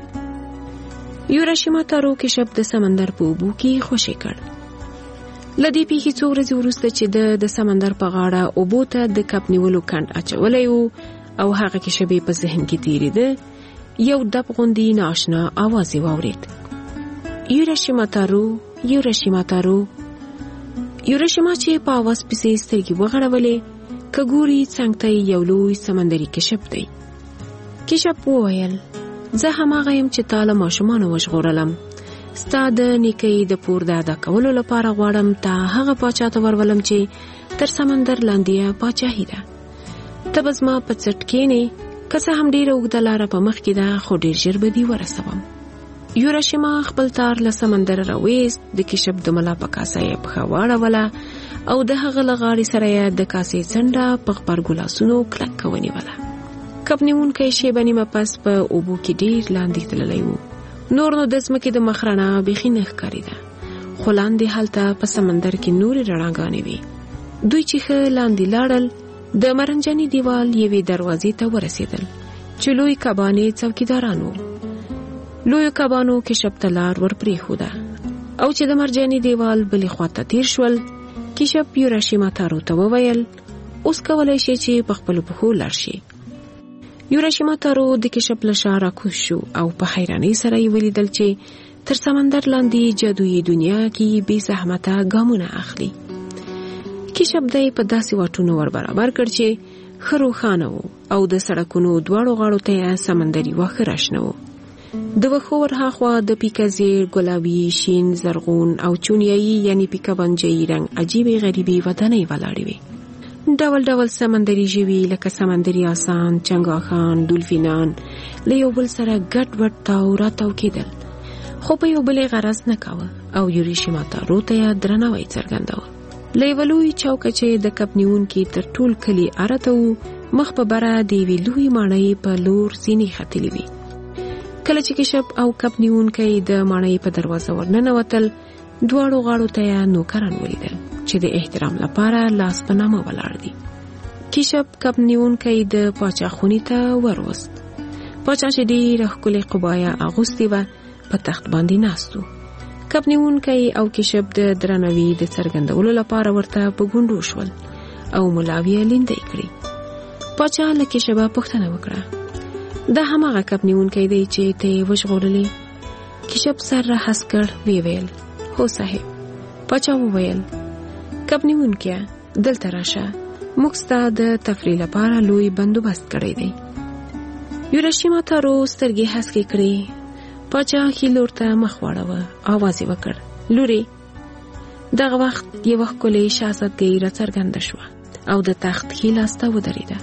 یوریشیما تارو کشپ د سمندر په اوبو کې خوشې کړ. له دې پیښې څو ورځې وروسته چې د د سمندر په غاړه اوبو ته د کب نیولو کند اچولی و او هغه کشپ یې په ذهن کې تېرېده، یو دب غوندې نااشنا آواز یې واورېد، یوریشیما تارو، یوریشیما تارو. یوریشیما چې په آواز پسې سترګې وغړولې، که ګوري څنګ ته یو لوی سمندري کشپ دی. کشپ وویل، زه هماغه یم چې تا له ماشومانو وژغورلم. ستا د نیکۍ د پور د ادا کولو لپاره غواړم تا هغه پاچا ته ورولم چې تر سمندر لاندې پاچاهي ده. ته به زما په څټ کښېنې، که څه هم ډېره اوږده لاره په مخ کې ده، خو ډېر ژر به دې ورسوم. یوریشیما خپل تار له سمندر راویست، د کشپ د ملا په کاسه یې پښه واړوله او د هغه له غاړې سره یې د کاسې څنډه په غبرګو لاسونو کلکه ونیوله. کب نیونکی شیبه نیمه پس په اوبو کې ډېر لاندې تللی و. نور نو د ځمکې د مخ رڼا بیخي نه ښکارېده، خو لاندې هلته په سمندر کې نورې رڼاګانې وې. دوی چې ښه لاندې لاړل، د مرنجاني دیوال یوې دروازې ته ورسېدل چې لوی کبانې څوکیداران وو. لویو کبانو کشپ ته لار ور پرېښوده او چې د مرجاني دیوال بلې خواته تیر شول، کشپ یوریشیما تارو ته وویل، اوس کولی شي چې په خپلو پښو لاړ شي. یوریشیما تارو د کشپ له شا راکوز شو او په حیرانۍ سره یې ولیدل چې تر سمندر لاندې جادویي دنیا کې بې زحمته ګامونه اخلي. کشپ دی په داسې واټونو ور برابر کړ چې ښه روښانه و او د سړکونو دواړو غاړو ته یې سمندري واښه راشنه و. د وښو ورهاخوا د پیکه زیړ، ګلابي، شین، زرغون او چونیایي یعنی پیکه بنجایي رنګ عجیبې غریبې ودانۍ ولاړې وې. ډول ډول سمندري ژوي لکه سمندري آسان، چنګاښان، ډولفینان له یو بل سره ګډ وډ تاو راتاو کېدل، خو په یو بل یې غرض نه کاوه او یوریشیما تارو ته یې درناوی څرګنداوه. له یوه لوی چوکه چې د کب نیونکي تر ټول کلي ارته و، مخ په بره د یوې لوی ماڼۍ په لور زینې ختلې وې. کله چې کشپ او کب نیونکی د ماڼۍ په دروازه ورننوتل، دواړو غاړو ته یې نوکران ولیدل چې د احترام لپاره لاس په نامه ولاړ دي. کشپ کب نیونکی د پاچا خونې ته وروست. پاچا چې ډېره ښکلې قبایه اغوستې وه، په تخت باندې ناست و. کب نیونکی او کشپ د درناوي د څرګندولو لپاره ورته په ګونډو شول او ملاوي یې لیندۍ کړې. پاچا له کشپه پوښتنه وکړه، دا هماغه کب نیونکی دی چې ته یې وژغورلې؟ کشپ سر را هسک کړ، ویې ویل، هو صاحب. پاچا وویل، کب نیونکیه دلته راشه، موږ ستا د تفریح لپاره لوی بندوبست کړی دی. یوریشیما تارو سترګې هسکې کړې. پاچا ښي لور ته مخ واړوه، آواز یې وکړ، لورې. دغه وخت یوه ښکلې شهزادګۍ راڅرګنده شوه او د تخت ښي لاس ته ودرېده.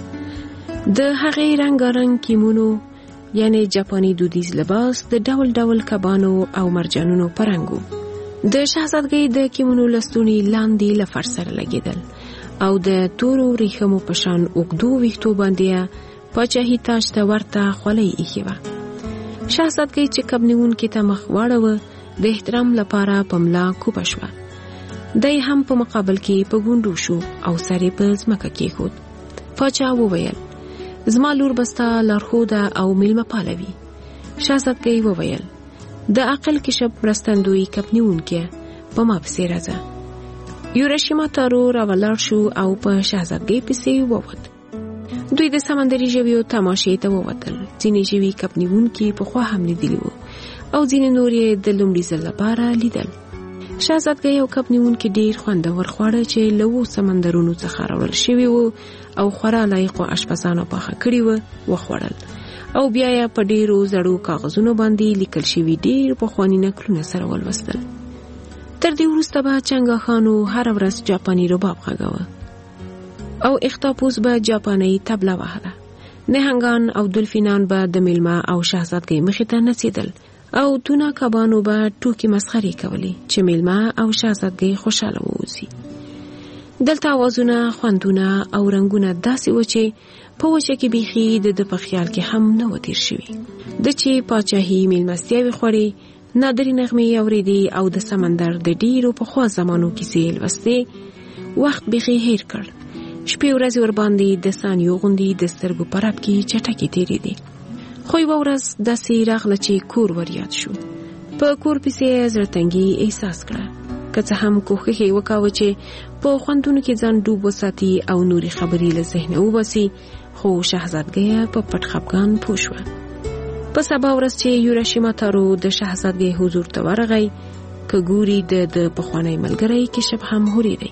د هغې رنګارنګ کیمونو یعنی جاپاني دودیز لباس د ډول ډول کبانو او مرجانونو په رنګ و. د شهزادګۍ د کیمونو لستونی لاندې له فرش سره لګېدل او د تورو ریښمو په شان اوږدو ویښتو باندې پاچاهي تاج ته ورته خولۍ ایښې وه. شهزادګۍ چې کب نیونکي ته مخ واړوه، د احترام لپاره په ملا کوپه شوه. دی هم په مقابل کې په ګونډو شو او سر یې په ځمکه کېښود. پاچا وویل، زما لور به ستا لارښوده او میلمه پاله وي. شهزادګۍ وویل، د عقل کشپ مرستندوی کب نیونکیه، په ما پسې راځه. یوریشیما تارو راولاړ شو او په شهزادګۍ پسې ووت. دوی د سمندري ژویو تماشې ته ووتل. ځینې ژوي کب نیونکي پخوا هم لیدلي وو او ځینې نور یې د لومړي ځل لپاره لیدل. شهزادګۍ او کب نیونکي ډیر خوندور خواړه چې له اوو سمندرونو څخه راوړل شوي وو او خورا لایقو اشپزانو پاخه کړي وو وخوړل او بیا یې په ډیرو زړو کاغذونو باندې لیکل شوي ډیر پخواني نکلونه سره ولوستل. تر دې وروسته به چنګاښانو هره ورځ جاپاني رباب غږاوه او اختاپوس به جاپاني طبله وهله. نهنګان او دلفینان به د میلمه او شهزادګۍ مخې ته نڅېدل او تونا کبانو به ټوکې مسخرې کولې چې میلمه او شهزادګۍ خوشاله ووځي. دلته اوازونه، خوندونه او رنګونه داسې و چې په وجه کې بیخي د په خیال کې هم نه و تیر شوي. د چې پاچاهي میلمستیاوې خوړې، نادرې نغمې اورېدې او د سمندر د ډیرو پخوا زمانو کیسې لوستې، وخت بیخي هیر کړ. شپې ورځې ورباندې د ثانیو غوندې د سترګو په رپ کې چټکې تېرېدې. خو یوه ورځ داسې راغله چې کور وریاد شو. په کور پسې یې زړه تنګي احساس کړه. که څه هم کوښښ یې وکاوه چې په خوندونو کې ځان ډوب وساتي او نورې خبرې له ذهنه وباسي، خو شهزادګۍ په پټ خپګان پوه شوه. په سبا ورځ چې یوراشیما تارو د شهزادګۍ حضور ته ورغی، که ګوري د د پخوانی ملګری کشپ هم هورېدی.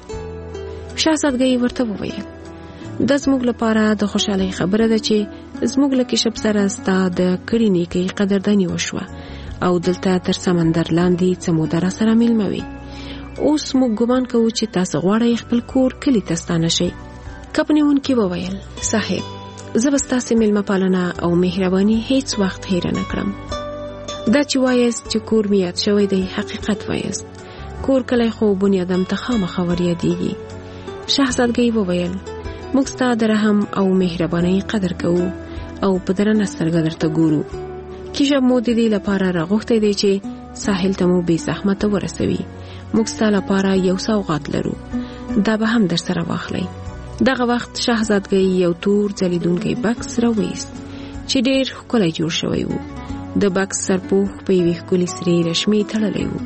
شهزادګۍ ورته وویل، دا زموږ لپاره د خوشحالۍ خبره ده چې زموږ له کشپ سره ستا د کړي نیکۍ قدرداني وشوه او دلته تر سمندر لاندې څه موده راسره میلمه وي. اوس موږ ګمان کوو چې تاسو غواړئ خپل کور کلي ته ستانه شئ. کب نیونکي وویل، صاحب، زه به ستاسې میلمه پالنه او مهرباني هیڅ وخت هیره نه کړم. دا چې وایاست چې کور مې یاد شوی دی حقیقت وایاست. کور کلی خو بنیادم ته خامخا ور یادېږي. شهزادګۍ وویل، موږ ستا د رحم او مهربانۍ قدر کوو او په درنه سترګه درته ګورو. کشپ مو د دې لپاره راغوښتی دی چې ساحل ته مو بې زحمته ورسوي. موږ ستا لپاره یو سوغات لرو، دا به هم در سره واخلئ. دغه وخت شهزادګۍ یو تور ځلیدونکی بکس راوویست چې ډېر ښکلی جوړ شوی و. د بکس سرپوښ په یوې ښکلې سرې رشمې تړلی و.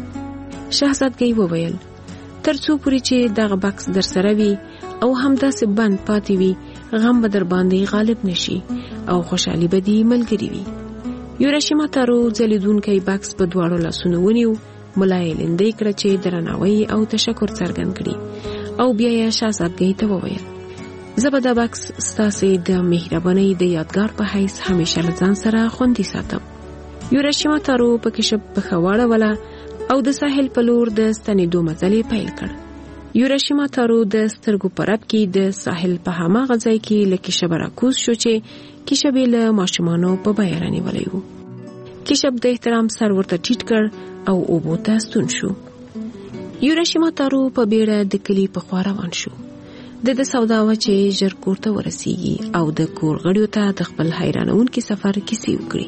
شهزادګۍ وویل، تر څو پورې چې دغه بکس در سره وي او همداسې بند پاتې وي، غم به در باندې غالب نشي او خوشحالي به دې ملګري وي. یوراشیما تارو ځلیدونکی بکس په دواړو لاسونو ونیو، ملا یې لندې کړه چې درناوی او تشکر څرګند کړي او بیا یې شهزادګۍ ته وویل، زه به دا بکس ستاسې د مهربانۍ د یادګار په حیث همیشه له ځان سره خوندي ساتم. یوراشیما تارو په کشپ پښه واړوله او د ساحل په لور د ستنېدو مزل یې پیل کړ. یوراشیما تارو د سترګو په رپ کې د ساحل په هماغه ځای کې له کشپ راکوز شو چې کشپ یې له ماشومانو په بیه رانیولی و. کشپ د احترام سر ورته ټیټ کړ او اوبو ته ستون شو. یوراشیما تارو په بیړه د کلي په خوا روان شو. د د سودا وه چې ژر کور ته ورسیږي او د کور غړیو ته د خپل حیرانونکي سفر کیسې وکړي.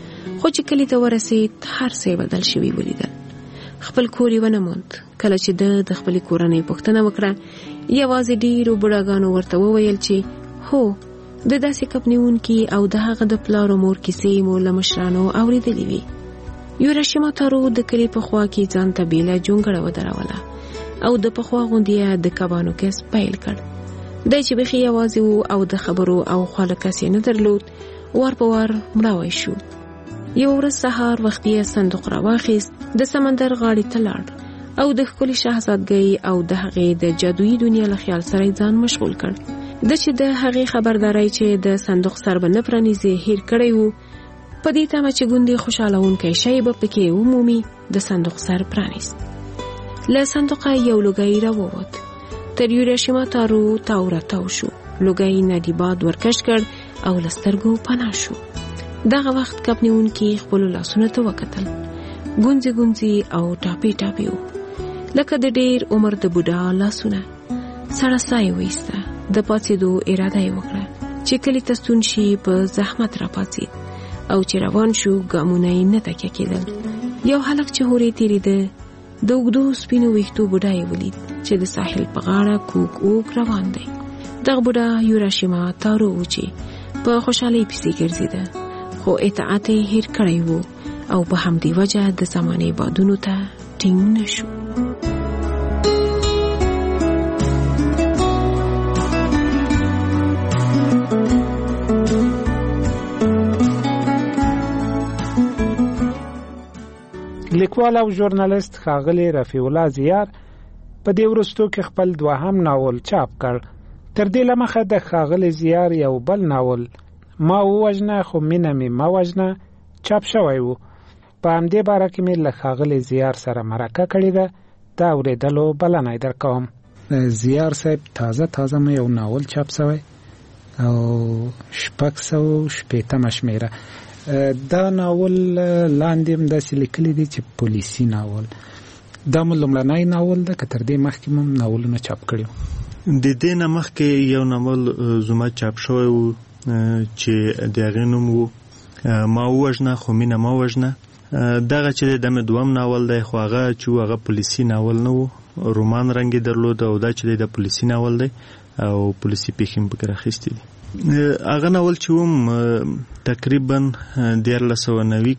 خو چې کلي ته ورسید، هر څه بدل شوي ولیدل. خپل کور یې ونه موند. کله چې د د خپلې کورنۍ پوښتنه وکړه، یوازې ډېرو بوډاګانو ورته وویل چې هو، د داسې کب نیونکي او د هغه د پلار او مور کیسې مو له مشرانو اورېدلې وي. یوراشیما تارو د کلي په خوا کې ځان ته بیله جونګړه ودروله او د پخوا غوندې د کبانو کسب پیل کړ. دی چې بیخي یوازې و او د خبرو او خواله کس یې نه درلود، وار په وار مړاوی شو. یو ورځ سهار وختي یې صندوق راواخیست، د سمندر غاړې ته لاړ او د ښکلې شهزادګۍ او د هغې د جادویي دنیا له خیال سره ځان مشغول کړ. د چې د هغې خبرداری چې د صندوق سر به نه پرانیزي هیر کړی و. په دې تمه چې ګوندې خوشحالونکی شی به پکې ومومي، د صندوق سر پرانیست. له صندوقه یو لوګی راووت. تر یوراشیما تارو تاو راتاو شو. لوګی ندیباد ورکش کړ او له سترګو پناه شو. دغه وخت کب نیونکي خپلو لاسونو ته وکتل. ګونځې ګونځې او ټاپې ټاپې و، لکه د ډېر عمر د بوډا لاسونه. سړه ساه یې وایسته. د پاڅېدو اراده یې وکړه چې کلي ته ستون شي. په زحمت را پاڅېد او چې روان شو، ګامونه یې نه تکیه کېدل. یو هلک چې هورې تېرېده، د اوږدو سپینو ویښتو بوډا یې ولید چې د ساحل په غاړه کوک اوک روان دی. دغه بوډا یوراشیما تارو و چې په خوشحالۍ پسې ګرځېده، خو اطاعت یې هیر کړی و او په همدې وجه د زمانې بادونو ته ټینګ نشو. لیکوال او ژورنالیست ښاغلی رفیع الله زیار په دې وروستو کې خپل دوهم ناول چاپ کړ. تر دې لمخه د ښاغلي زیار یو بل ناول ما ووژنه خو مینه مې مه وژنه چاپ شوی و. په همدې باره کې مې له ښاغلي زیار سره مرکه کړې ده. د اورېدلو بلنه یې درکوم. زیار صاحب تازه تازه مې یو ناول چاپ شوی او شپږ سوه شپېتمه شمېره. دا ناول لاندې هم داسې لیکلی دی چې پولیسي ناول. دا مو لومړنی ناول ده که تر دې مخکې مو ناولونه چاپ کړي وو؟ د دې نه مخکې یو ناول زما چاپ شوی و چې د هغې نوم و ما ووژنه خو مینه مه وژنه. دغه چې د مې دوم ناول دی خو هغه چې و هغه پولیسي ناول نه و، رومان رنګ یې درلود او دا چې دی د پولیسي ناول دی او پولیسي پیښې مې پکې راخیستې دي. هغه ناول چې وم تقریبا دیارلس سوه نوي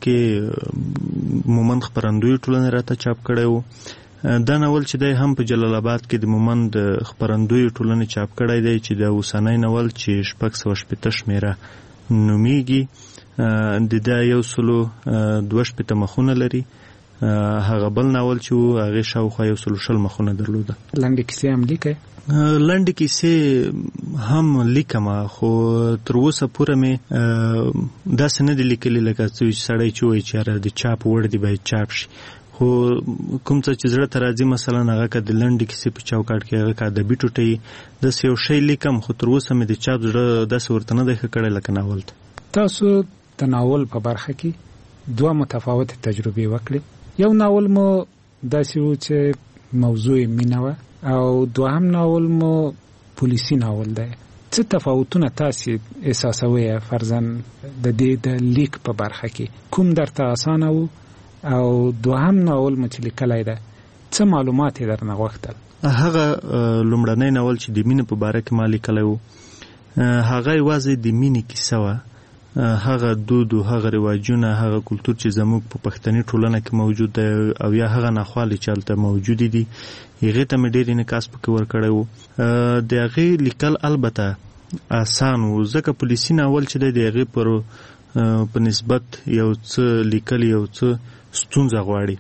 کې مومند خپرندویو ټولنې راته چاپ کړی و. دا ناول چې دی هم په جلال آباد کې د مومند خپرندویو ټولنې چاپ کړی دی چې د اوسنی ناول چې شپږ سوه شپېته شمېره نومیږي. د دا یو سلو دوه شپېته مخونه لري. هغه بل ناول چې و هغې شاوخوا یو سلو شل مخونه درلوده. لنډې کیسې هم لیکئ؟ لنډې کیسې هم لیکم خو تر اوسه پوره مې داسې نه دي لیکلي لکه څه چې سړی چې وایي چې یاره د چاپ وړ دي باید چاپ شي. خو کوم څه چې زړه ته راځي مثلا هغه که د لنډې کیسې په چوکاټ کې هغه که ادبي ټوټه یي داسې یو شی لیکم خو تر اوسه مې د چاپ زړه داسې ورته نه دی ښه کړی لکه ناول ته. تاسو د ناول په برخه کې دوه متفاوتې تجربې وکړې. یو ناول مو داسې و چې موضوع مینه وه او دوهم ناول مو پولیسي ناول دی. څه تفاوتونه تاسې احساسوئ فرضاً د دې د لیک په برخه کې؟ کوم درته اسانه و او دوهم ناول مو چې لیکلی ده څه معلومات یې درنه غوښتل؟ هغه لومړنی ناول چې د مینې په باره کې ما لیکلی و هغه یوازې د مینې کیسه وه. هغه دود او هغه رواجونه هغه کلتور چې زموږ په پښتني ټولنه کې موجود دی او یا هغه ناخوالې چې هلته موجودې دي هغې ته مې ډېر انعکاس پکې ورکړی و. د هغې لیکل البته آسان و ځکه پولیسي ناول چې دی د هغې پر په نسبت یو څه لیکل یو څه ستونزه غواړي.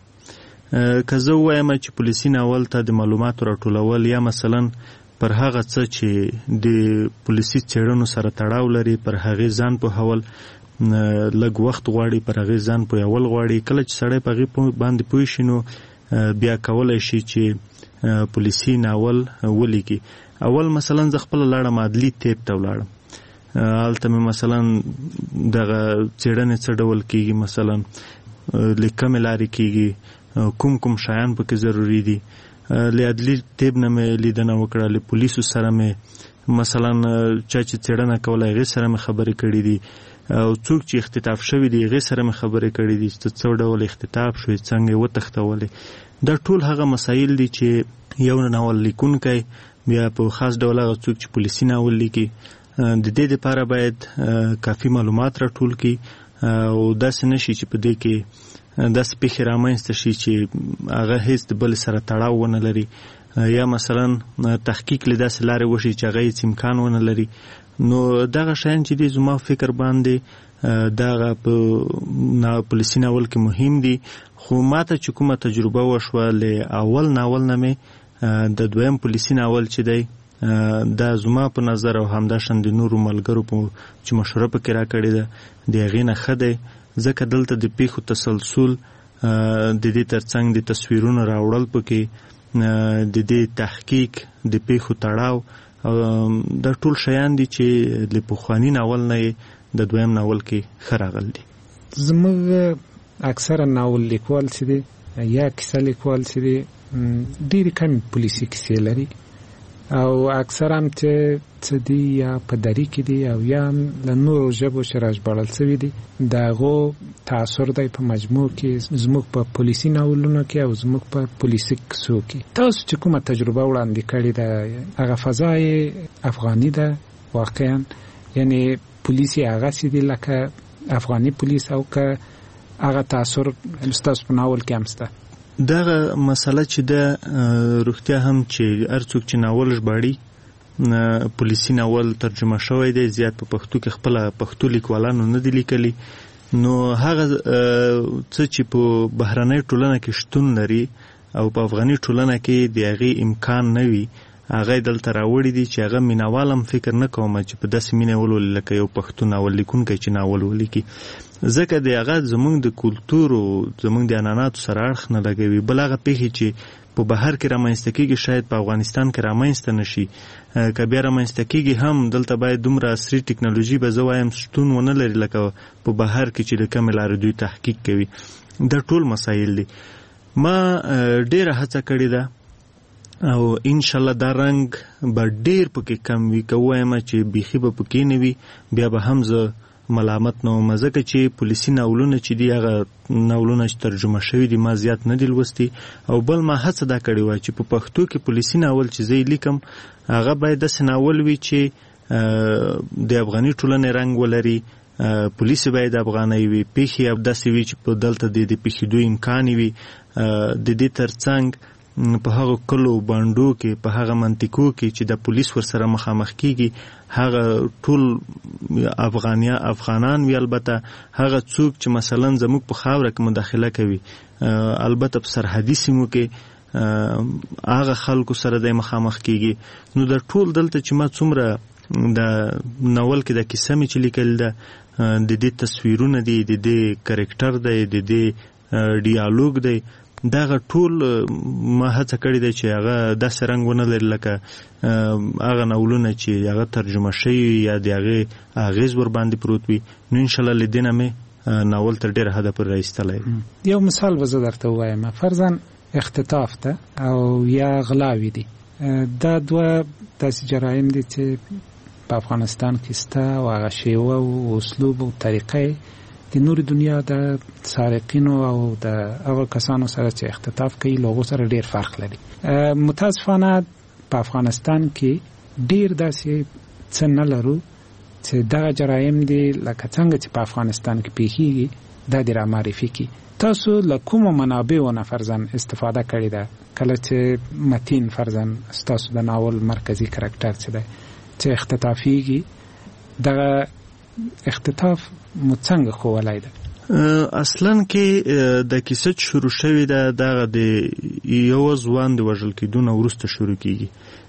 که زه ووایم چې پولیسي ناول ته د معلوماتو راټولول یا مثلا پر هغه څه چې د پولیسي څېړنو سره تړاو لري پر هغې ځان پوهول لږ وخت غواړي، پر هغې ځان پوهول غواړي. کله چې سړی په هغې باندې پوه شي نو بیا کولی شي چې پولیسي ناول ولیکي. اول مثلا زه خپله لاړم عدلي تیب ته ولاړم. هلته مې مثلا دغه څېړنې څه ډول کېږي، مثلا له کومې لارې کېږي، کوم کوم شیان پکې ضروري دي. له عدلي تیب نه مې لیدنه وکړه. له پولیسو سره مې مثلا چا چې څېړنه کوله هغې سره مې خبرې کړي دي او څوک چې اختطاف شوي دي هغې سره مې خبرې کړي دي چې څه ډول اختطاف شوی، څنګه یې وتښتولې. دا ټول هغه مسایل دي چې یو ناول لیکونکی بیا په خاص ډول هغه څوک چې پولیسي ناول لیکي د دې دپاره باید کافي معلومات راټول کړي او داسې نه شي چې په دې کې داسې پیښې رامنځته شي چې هغه هیڅ د بل سره تړاو ونه لري یا مثلا تحقیق له داسې لارې وشي چې هغه هیڅ امکان ونه لري. نو دغه شیان چې دي زما فکر باندې دغه په پولیسي ناول کې مهم دي. خو ماته چې کومه تجربه وشوه له اول ناول نه مې د دویم پولیسي ناول چې دی دا زما په نظر او همداشان د نورو ملګرو په چې مشوره پکې راکړې ده د هغې نه ښه دی، ځکه دلته د پیښو تسلسل د دې ترڅنګ د تصویرونو راوړل پکې د دې تحقیق د پیښو تړاو دا ټول شیان دي چې له پخواني ناول نه د دویم ناول کې ښه راغلي دي. زموږ اکثره ناول لیکوال چې دی یا کیسه لیکوال چې دی ډېرې کمې پولیسي کیسې لري او اکثر هم چې څه دي یا په دري کې دي او یا له نورو ژبو چې راژباړل شوي دي د هغو تاثر دی په مجموع کې زموږ په پولیسي ناولونو کې او زموږ په پولیسي کیسو کې. تاسو چې کومه تجربه وړاندې کړې ده هغه فضا یې افغاني ده واقعا، یعنی پولیسي هغسې دي لکه افغاني پولیس او که هغه تاثر ستاسو په ناول کې هم شته؟ دغه مسله چې ده روغتیا هم چې هر څوک چې ناول ژباړي پولیسي ناول ترجمه شوی دی زیات په پښتو کې خپله پښتو لیکوالانو نه دي لیکلي نو هغه څه چې په بهرنۍ ټولنه کې شتون لري او په افغاني ټولنه کې د هغې امکان نه وي، هغه دلته راوړي دي چې هغه مینوالم فکر نه کوم چې په داسې مینه ولولي لکه یو پښتون ناول لیکونکی چې ناول ولیکي، ځکه د هغه زموږ د کلتور او زموږ د عنعناتو سره اړخ نه لګوي. بل هغه پېښې چې په بهر کې رامنځته کېږي شاید په افغانستان کې رامنځته نه شي، که بیا رامنځته کېږي هم دلته باید دومره عصري ټکنالوژي به زه وایم شتون ونه لري لکه په بهر کې چې د کمې لارې دوی تحقیق کوي. دا ټول مسایل دي. ما ډېره هڅه کړې ده او انشاءالله دا رنګ به ډېر پکې کم وي، که ووایم چې بیخي به پکې نه وي بیا به هم زه ملامت نه وم، ځکه چې پولیسي ناولونه چې دي هغه ناولونه چې ترجمه شوي دي ما زیات نه دي لوستي، او بل ما هڅه دا کړې وه چې په پښتو کې پولیسي ناول چې زه لیکم هغه باید داسې ناول وي چې د افغاني ټولنې رنګ ولري، پولیس باید افغانۍ وي، پیښې داسې وي چې په دلته د پیښېدو امکان وي، د دې ترڅنګ په هغه کلو بانډو کې په هغه منطقو کې چې د پولیس ورسره مخامخ کیږي هغه ټول افغانیا افغانان وی، البته هغه څوک چې مثلا زموږ په خاوره کې مداخله کوي البته په سرحدي سیمو کې هغه خلکو سره د مخامخ کیږي. نو د ټول دلته چې ما څومره د ناول کې د کیسه مې چې لیکل ده د دې تصویرونه دي، د دې کرکټر دی، د دې ډیالوګ دی، دغه ټول ما هڅه کړې ده چې هغه داسې رنګ ونه لري لکه هغه ناولونه چې هغه ترجمه شوي یا د هغې اغېز ورباندې پروت وي. نو انشاءالله له دې نه مې ناول تر ډېره حده پورې رایستلی. یو مثال به زه درته ووایم، فرضاً اختطاف ده او یا غلاوې دي، دا دوه داسې جرایم دي چې په افغانستان کې شته او هغه شیوه او اسلوب او طریقه د نورې دنیا د سارقینو او د هغه کسانو سره چې اختطاف کوي له هغو سره ډېر فرق لري. متاسفانه په افغانستان کې ډېر داسې څه نه لرو چې دغه جرایم دي لکه څنګه چې په افغانستان کې پیښیږي دا دې را معرفي کړي. تاسو له کومو منابعو نه فرضاً استفاده کړې ده کله چې متین فرضاً ستاسو د ناول مرکزي کرکټر چې دی چې اختطافیږي، دغه اختطاف مو څنګه ښوولی ده؟ اصلا کې د کیسه چې شروع شوې ده دغه د یو ځوان د وژل کېدو نه وروسته شروع کېږي.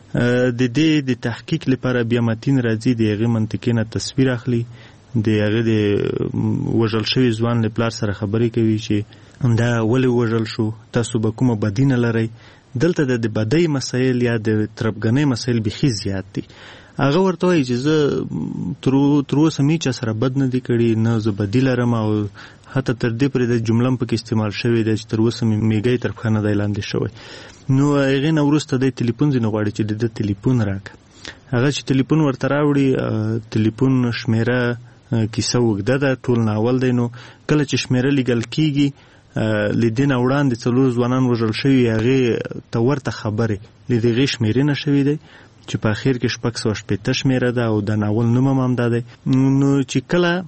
د دې د تحقیق لپاره بیا متین راځي، د هغې منطقې نه تصویر اخلي، د هغې د وژل شوي ځوان له پلار سره خبرې کوي چې دا ولې وژل شو، تاسو به کومه بدي نه لرئ. دلته د بدۍ مسایل یا د تربګنۍ مسایل بیخي زیات دي. هغه ورته وایي چې زه تر اوسه مې چا سره بد نه دي کړي، نه زه بدي لرم، او حتی تر دې پورې د جمله هم پکې استعمال شوې ده چې تر اوسه مې میږی تر پښه نه دی لاندې شوی. نو هغې نه وروسته دی تلیفون ځینې غواړي چې د ده تلیفون راکړه. هغه چې تلیفون ورته راوړي، تلیفون شمیره کیسه اوږده ده، ټول ناول دی. نو کله چې شمیره لیږل کېږي له دې نه وړاندې څلور ځوانان وژل شوي، هغې ته ورته خبرې له د هغې شمېرې نه شوي دی چې په اخر کې شپږ سوه شپېته شمېره ده او د ناول نوم هم همدا دی. نو چې کله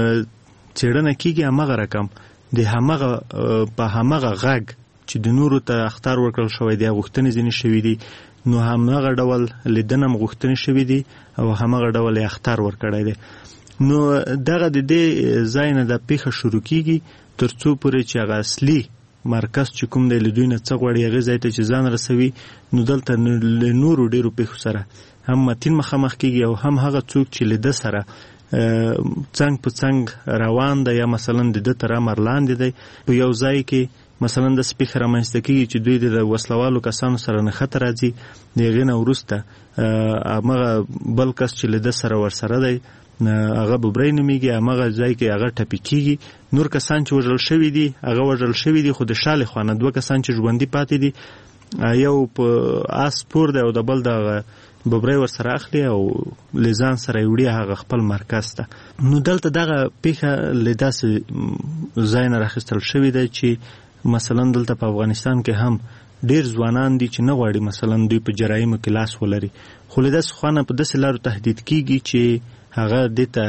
څېړنه کېږي همغه رقم د همغه په همغه غږ چې د نورو ته اخطار ورکړل شوی دی، غوښتنې ځینې شوي دي، نو همغه ډول لیدنه هم غوښتنې شوي دي او همغه ډول یې اخطار ورکړی دی. نو دغه د دې ځای نه دا پیښه شروع کېږي تر څو پورې چې هغه اصلي مرکز چې کوم دی له دوی نه څه غواړي هغې ځای ته چې ځان رسوي. نو دلته له نورو ډېرو پیښو سره هم متین مخامخ کېږي او هم هغه څوک چې له ده سره څنګ په څنګ روان دی یا مثلا د ده تر امر لاندې دی. په یو ځای کې مثلا داسې پیښه رامنځته کېږي چې دوی د وسلوالو کسانو سره نښته راځي، د هغې نه وروسته همغه بل کس چې له ده سره ورسره دی هغه ببری نومیږي، همغه ځای کې هغه ټپي کېږي. نور کسان چې وژل شوي دي هغه وژل شوي دي، خو د شا له خوا نه دوه کسان چې ژوندي پاتې دي، یو په آس سپور دی او د بل دغه ببری ورسره اخلي او له ځان سره یې وړي هغه خپل مرکز ته. نو دلته دغه پیښه له داسې ځای نه راخیستل شوې ده چې مثلا دلته په افغانستان کې هم ډېر ځوانان دي چې نه غواړي مثلا دوی په جرایمو کې لاس ولري، خو له داسې خوا نه په داسې لارو تهدید کېږي چې هغه دې ته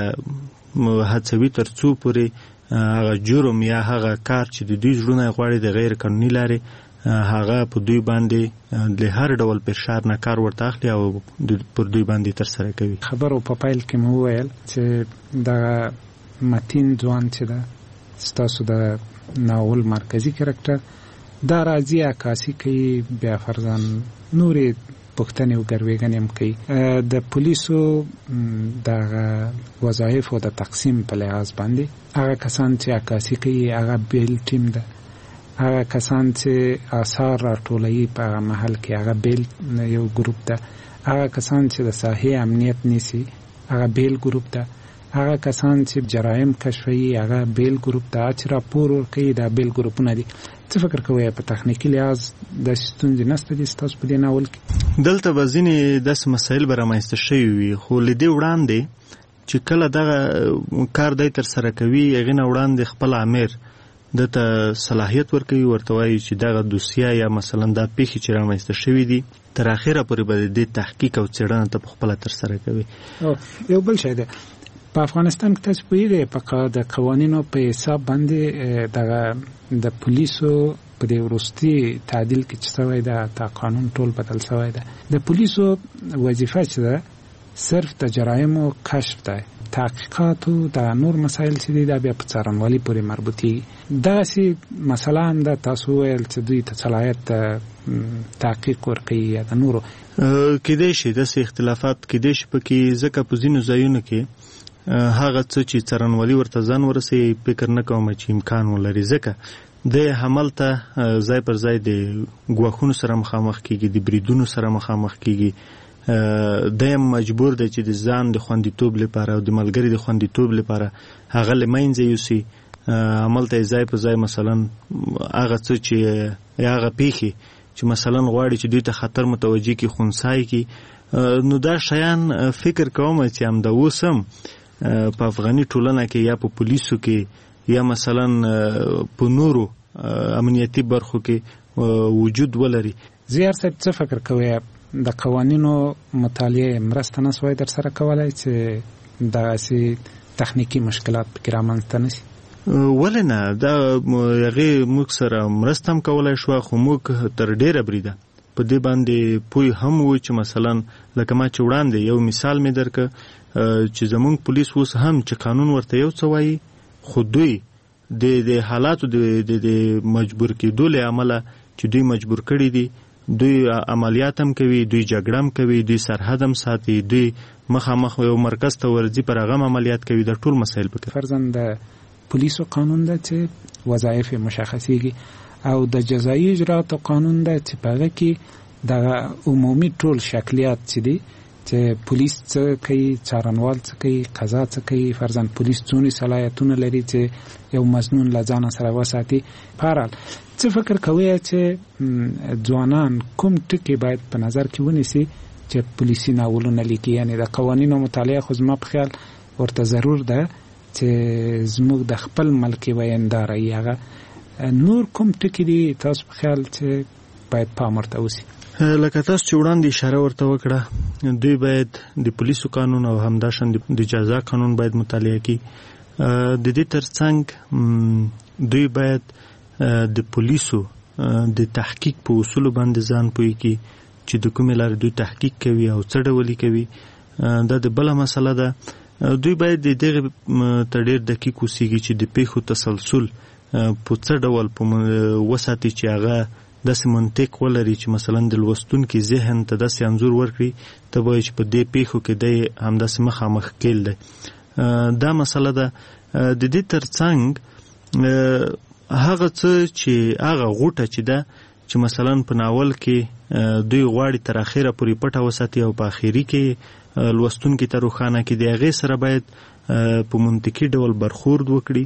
هڅوي تر څو پورې هغه جرم یا هغه کار چې د دوی زړونه یې غواړي د غیر قانوني لارې هغه په دوی باندې د هر ډول فشار نه کار ورته اخلي او پر دوی باندې ترسره کوي. خبرو په پیل کې مو وویل چې د متین ځوان چې ده ستاسو د ناول مرکزی کرکټر دا راځي عکاسي کوي بیا فرضاً نورې پوښتنې او ګروېږنې هم کوي د پولیسو د وظایفو د تقسیم په لحاظ باندې هغه کسان چې عکاسي کوي هغه بیل ټیم ده، هغه کسان چې آثار راټولوي په هغه محل کې هغه بیل یو ګروپ ده، هغه کسان چې د ساحې امنیت نیسي هغه بیل ګروپ ده، هغه کسان چې جرایم کشفوي هغه بیل ګروپ ده، چې راپور ورکوي دا بیل ګروپونه دي. څه فکر کوئ په تخنیکي لحاظ د ستونزې نشته دي ستاسو په دې ناول کې؟ دلته به ځینې داسې مسایل به رامنځته شوي وي، خو له دې وړاندې چې کله دغه کار دی ترسره کوي هغې نه وړاندې خپل امیر دته صلاحیت ورکوي، ورته وایي چې دغه دوسیه یا مثلا دا پیښې چې رامنځته شوي دي تر اخره پورې به د دې تحقیق او څېړنه ته پخپله ترسره کوي. یو بل شی دی په افغانستان کې تاسو پوهیږئ په د قوانینو په حساب باندې دغه د پولیسو په دې وروستي تعدیل کې چې شوی ده تا قانون ټول بدل شوی ده، د پولیسو وظیفه چې ده صرف د جرایمو کشف ده، تحقیقات او د نور مسایل چې دي دا بیا په څارنوالي پورې مربوطي. داسې مسله هم ده تاسو ویل چې دوی ته صلاحیت تحقیق ورکوي یا د نورو کیدای شي داسې اختلافات کیدای شي پکې، ځکه په ځینو ځایونو کې هغه څه چې څارنوالي ورته ځان ورسوي فکر نه کوم چې امکان ولري، ځکه د هملته ځای پر ځای د ګواښونو سره مخامخ کیږي، د بریدونو سره مخامخ کیږي، دیم مجبور دی چې د ځان د خوندیتوب لپاره او د ملګري د خوندیتوب لپاره هغه له منځه یوسي، هملته ځای په ځای مثلا هغه څه چې هغه پیښې چې مثلا غواړي چې دوی ته خطر متوجه کړي خنثی کړي، نو دا شیان فکر کوم چې همدا اوس هم په افغاني ټولنه کې یا په پولیسو کې یا مثلا په نورو امنیتي برخو کې وجود ولري. زیار صاحب څه فکر کوي د قوانینو مطالعه مرسته نه سوی در سره کولای چې داسې تخنیکی مشکلات پکې رامنځته نشي؟ ولې نه، دا هغې موږ سره مرسته هم کولی شوه، خو موږ تر ډېره بریده په دې باندې پوه هم وو چې مثلا لکه ما چې وړاندې یو مثال مې درکه چې زمونږ پولیس اوس هم چې قانون ورته یو څه وایي، خو دوی د د حالاتو د مجبور کېدو له امله چې دوی مجبور کړي دي، دوی عملیات هم کوي، دوی جګړه هم کوي، دوی سرحد هم ساتي، دوی مخامخ یو مرکز ته ورځي پر هغه عملیات کوي. د ټول مسایل پکې فرضاً د پولیسو قانون ده چې وظایف مشخصیږي او د جزایي اجراتو قانون ده چې په هغه کې د عمومي ټول شکلیات چې دي چې پولیس څه کوي، څارنوال څه کوي، قضا څه کوي، فرضاً پولیس څونه صلاحیتونه لري چې یو مظنون له ځانه سره وساتي. بهرحال څه فکر کوئ چې ځوانان کوم ټکي باید په نظر کې ونیسي چې پولیسي ناولونه لیکي؟ یعنی د قوانینو مطالعه خو زما په خیال ورته ضرور ده چې زموږ د خپل ملکي وینداره یې هغه نور کوم ټکي دي تاسو په خیال چې باید پام ورته وشي؟ لکه تاسو چې وړاندې اشاره ورته وکړه، دوی باید د پولیسو قانون او همداشان د جزا قانون باید مطالعه کړي. د دې ترڅنګ دوی باید د پولیسو د تحقیق په اصولو باندې ځان پوه کړي چې د کومې لارې دوی تحقیق کوي او څه ډول کوي. دا د بله مسله ده. دوی باید د دغه ته ډېر دقیق اوسیږي چې د پیښو تسلسل په څه ډول په وساتي چې هغه داسې منطق ولري چې مثلا د لوستونکي ذهن ته داسې انځور ورکړي ته وایي چې په دې پیښو کې دی همداسې مخامخ کیل دی. دا مسله ده. د دې ترڅنګ هغه څه چې هغه غوټه چې ده چې مثلا په ناول کې دوی غواړي تر اخره پورې پټه وساتي او په اخري کې لوستونکي ته روښانه کړي، د هغې سره باید په منطقي ډول برخورد وکړي.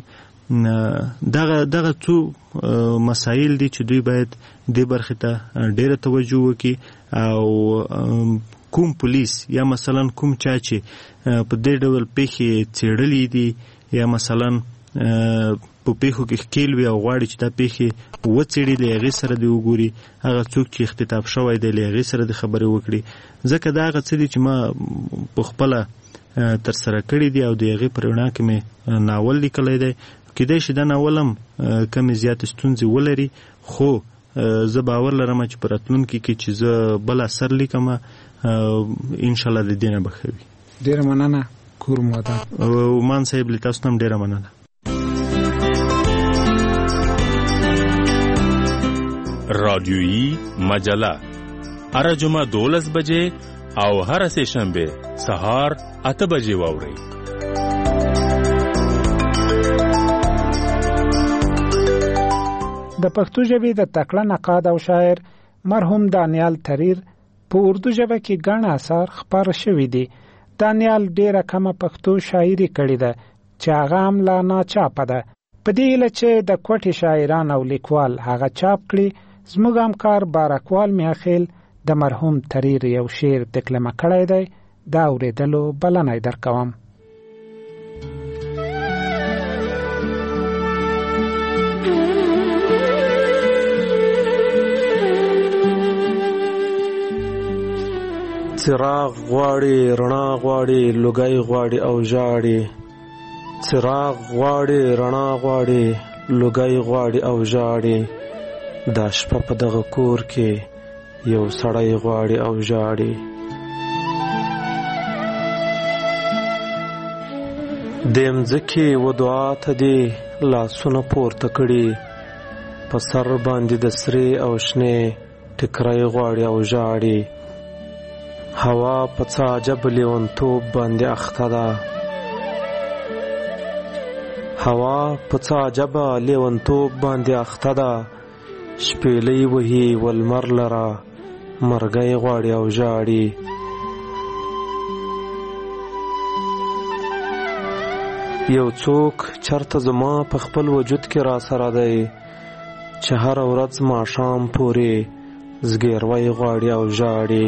دغه دغه څو مسایل دي چې دوی باید دې برخې ته ډېره توجه وکړي او کوم پولیس یا مثلا کوم چا چې په دې ډول پیښې څېړلې دي یا مثلا په پیښو کې ښکیل وي او غواړي چې دا پیښې وڅېړي له هغې سره دې وګوري، هغه څوک چې اختطاف شوی دی له هغې سره دې خبرې وکړي، ځکه دا هغه څه دي چې ما په خپله ترسره کړي دي او د هغې په رڼا کې مې ناول لیکلی دی. کیدای شي دا ناول هم کمې زیاتې ستونزې ولري، خو زه باور لرم چې په راتلونکي کې چې زه بل اثر لیکم انشاءالله د دې نه به ښه وي. ډېره مننه کور مودان ومان صاحب له تاسو هم ډیره مننه. رادیویی مجله هر جمعه دولس بجې او هر سه شنبه سهار اته بجې واورئ. د پښتو ژبې د تکړه نقاد او شاعر مرحوم دانیال تریر په اردو ژبه کې ګڼ آثار خپاره شوي دي. دانیال ډیره کمه پښتو شاعري کړې ده چې هغه هم لا ناچاپه ده. په دې هیله چې د کوټې شاعران او لیکوال هغه چاپ کړي، زموږ همکار بارکوال میاخیل د مرحوم تریر یو شعر تکلمه کړی دی. دا اورېدلو بلنه درکوم. څراغ غواړي رڼا غواړي لوګي غواړي او ژاړي، څراغ غواړي رڼا غواړي لوګي غواړي او ژاړي، دا شپه په دغه کور کې یو سړی غواړي او ژاړي. د مځکې و دعا ته دې لاسونه پورته کړي، په سر باندې د سرې او شنې ټکرای غواړي او ژاړي. هوا په څه عجب لیونتوب باندې اخته ده، هوا په څه عجب لیونتوب باندې اخته ده، شپېلۍ وهي ولمر لره مرګی غواړي او ژاړي. یو څوک چرته زما په خپل وجود کې را سره دی، چې هر ورځ ماښام پورې زګیروی غواړي او ژاړي.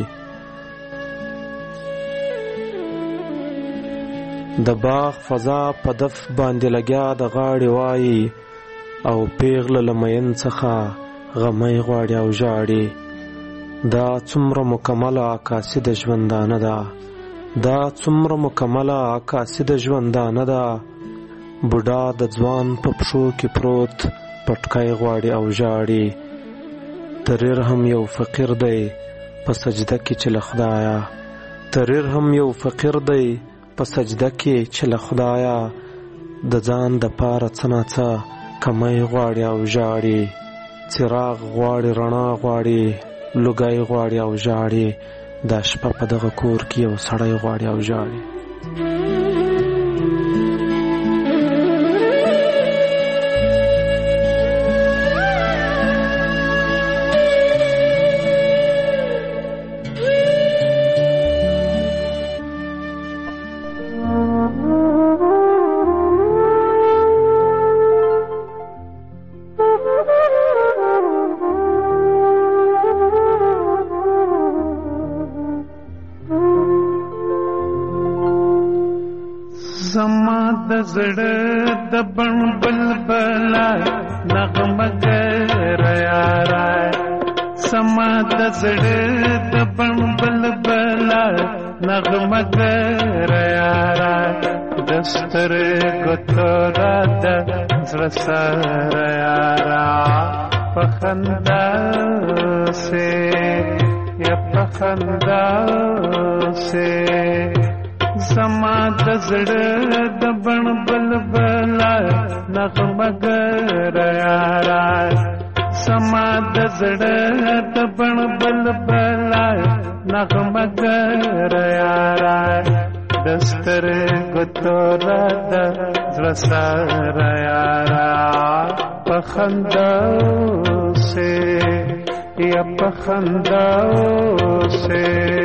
د باغ فضا په دف باندې لګیا د غاړې وایي، او پیغله لمین څخه غمی غواړي او ژاړي. دا څومره مکمله عکاسي د ژوندانه ده، دا څومره مکمله عکاسي د ژوندانه ده. بوډا د ځوان په پښو کې پروت پټکی غواړي او ژاړي. تریر هم یو فقیر دی په سجده کې چې له خدایه، تریر هم یو فقیر دی په سجده کې چې له خدایه، د ځان د پاره څه نه څه کمی غواړي او ژاړي. څراغ غواړي رڼا غواړي لوګی غواړي او ژاړي، دا شپه په دغه کور کې یو سړی غواړي او ژاړي. زړه د بڼ بلبلا نغمه ګر یارا، سما د زړه د بڼ بلبلا نغمه ګر یارا، دستر ګتورا د زړه سره یارا، پخندا سے یا پخندا سے سما د زړه د بڼ بلبلا نغمه ګر یارا، سما د زړه د بڼ بلبلا نغمه ګر یارا، دستر ګتورا د زړه سره یارا، پخندا سے یا پخندا سے.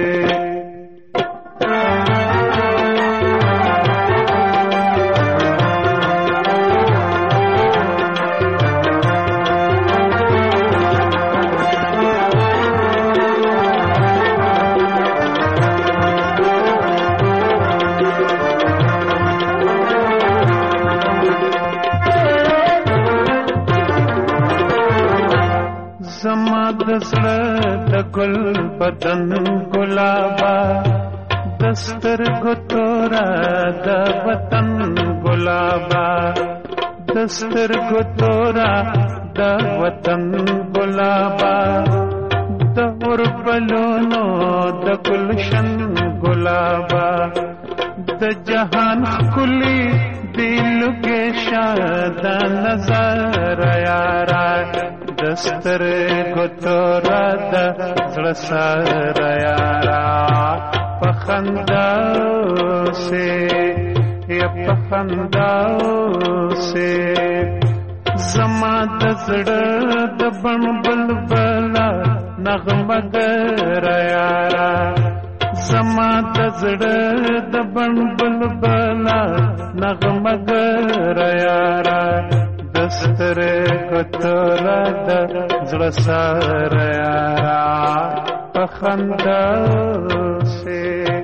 زما د زړه د ګل بدن ګلابا، دستر ګتورا د وطن ګلابا، دستر ګتورا د وطن ګلابا، د اوربلونو د ګلشن ګلابا، د جهان خلی دل کې شاد نظر یارا دستر ګتور د زړه سر یارا پخنداو سے یا پخنداو سے زما د زړه د بن بلبلا نغمه ګر یارا زما د زړه د بن بلبلا نغمه ګر یارا دستر کتر د زړه سر یارا پخنداو سے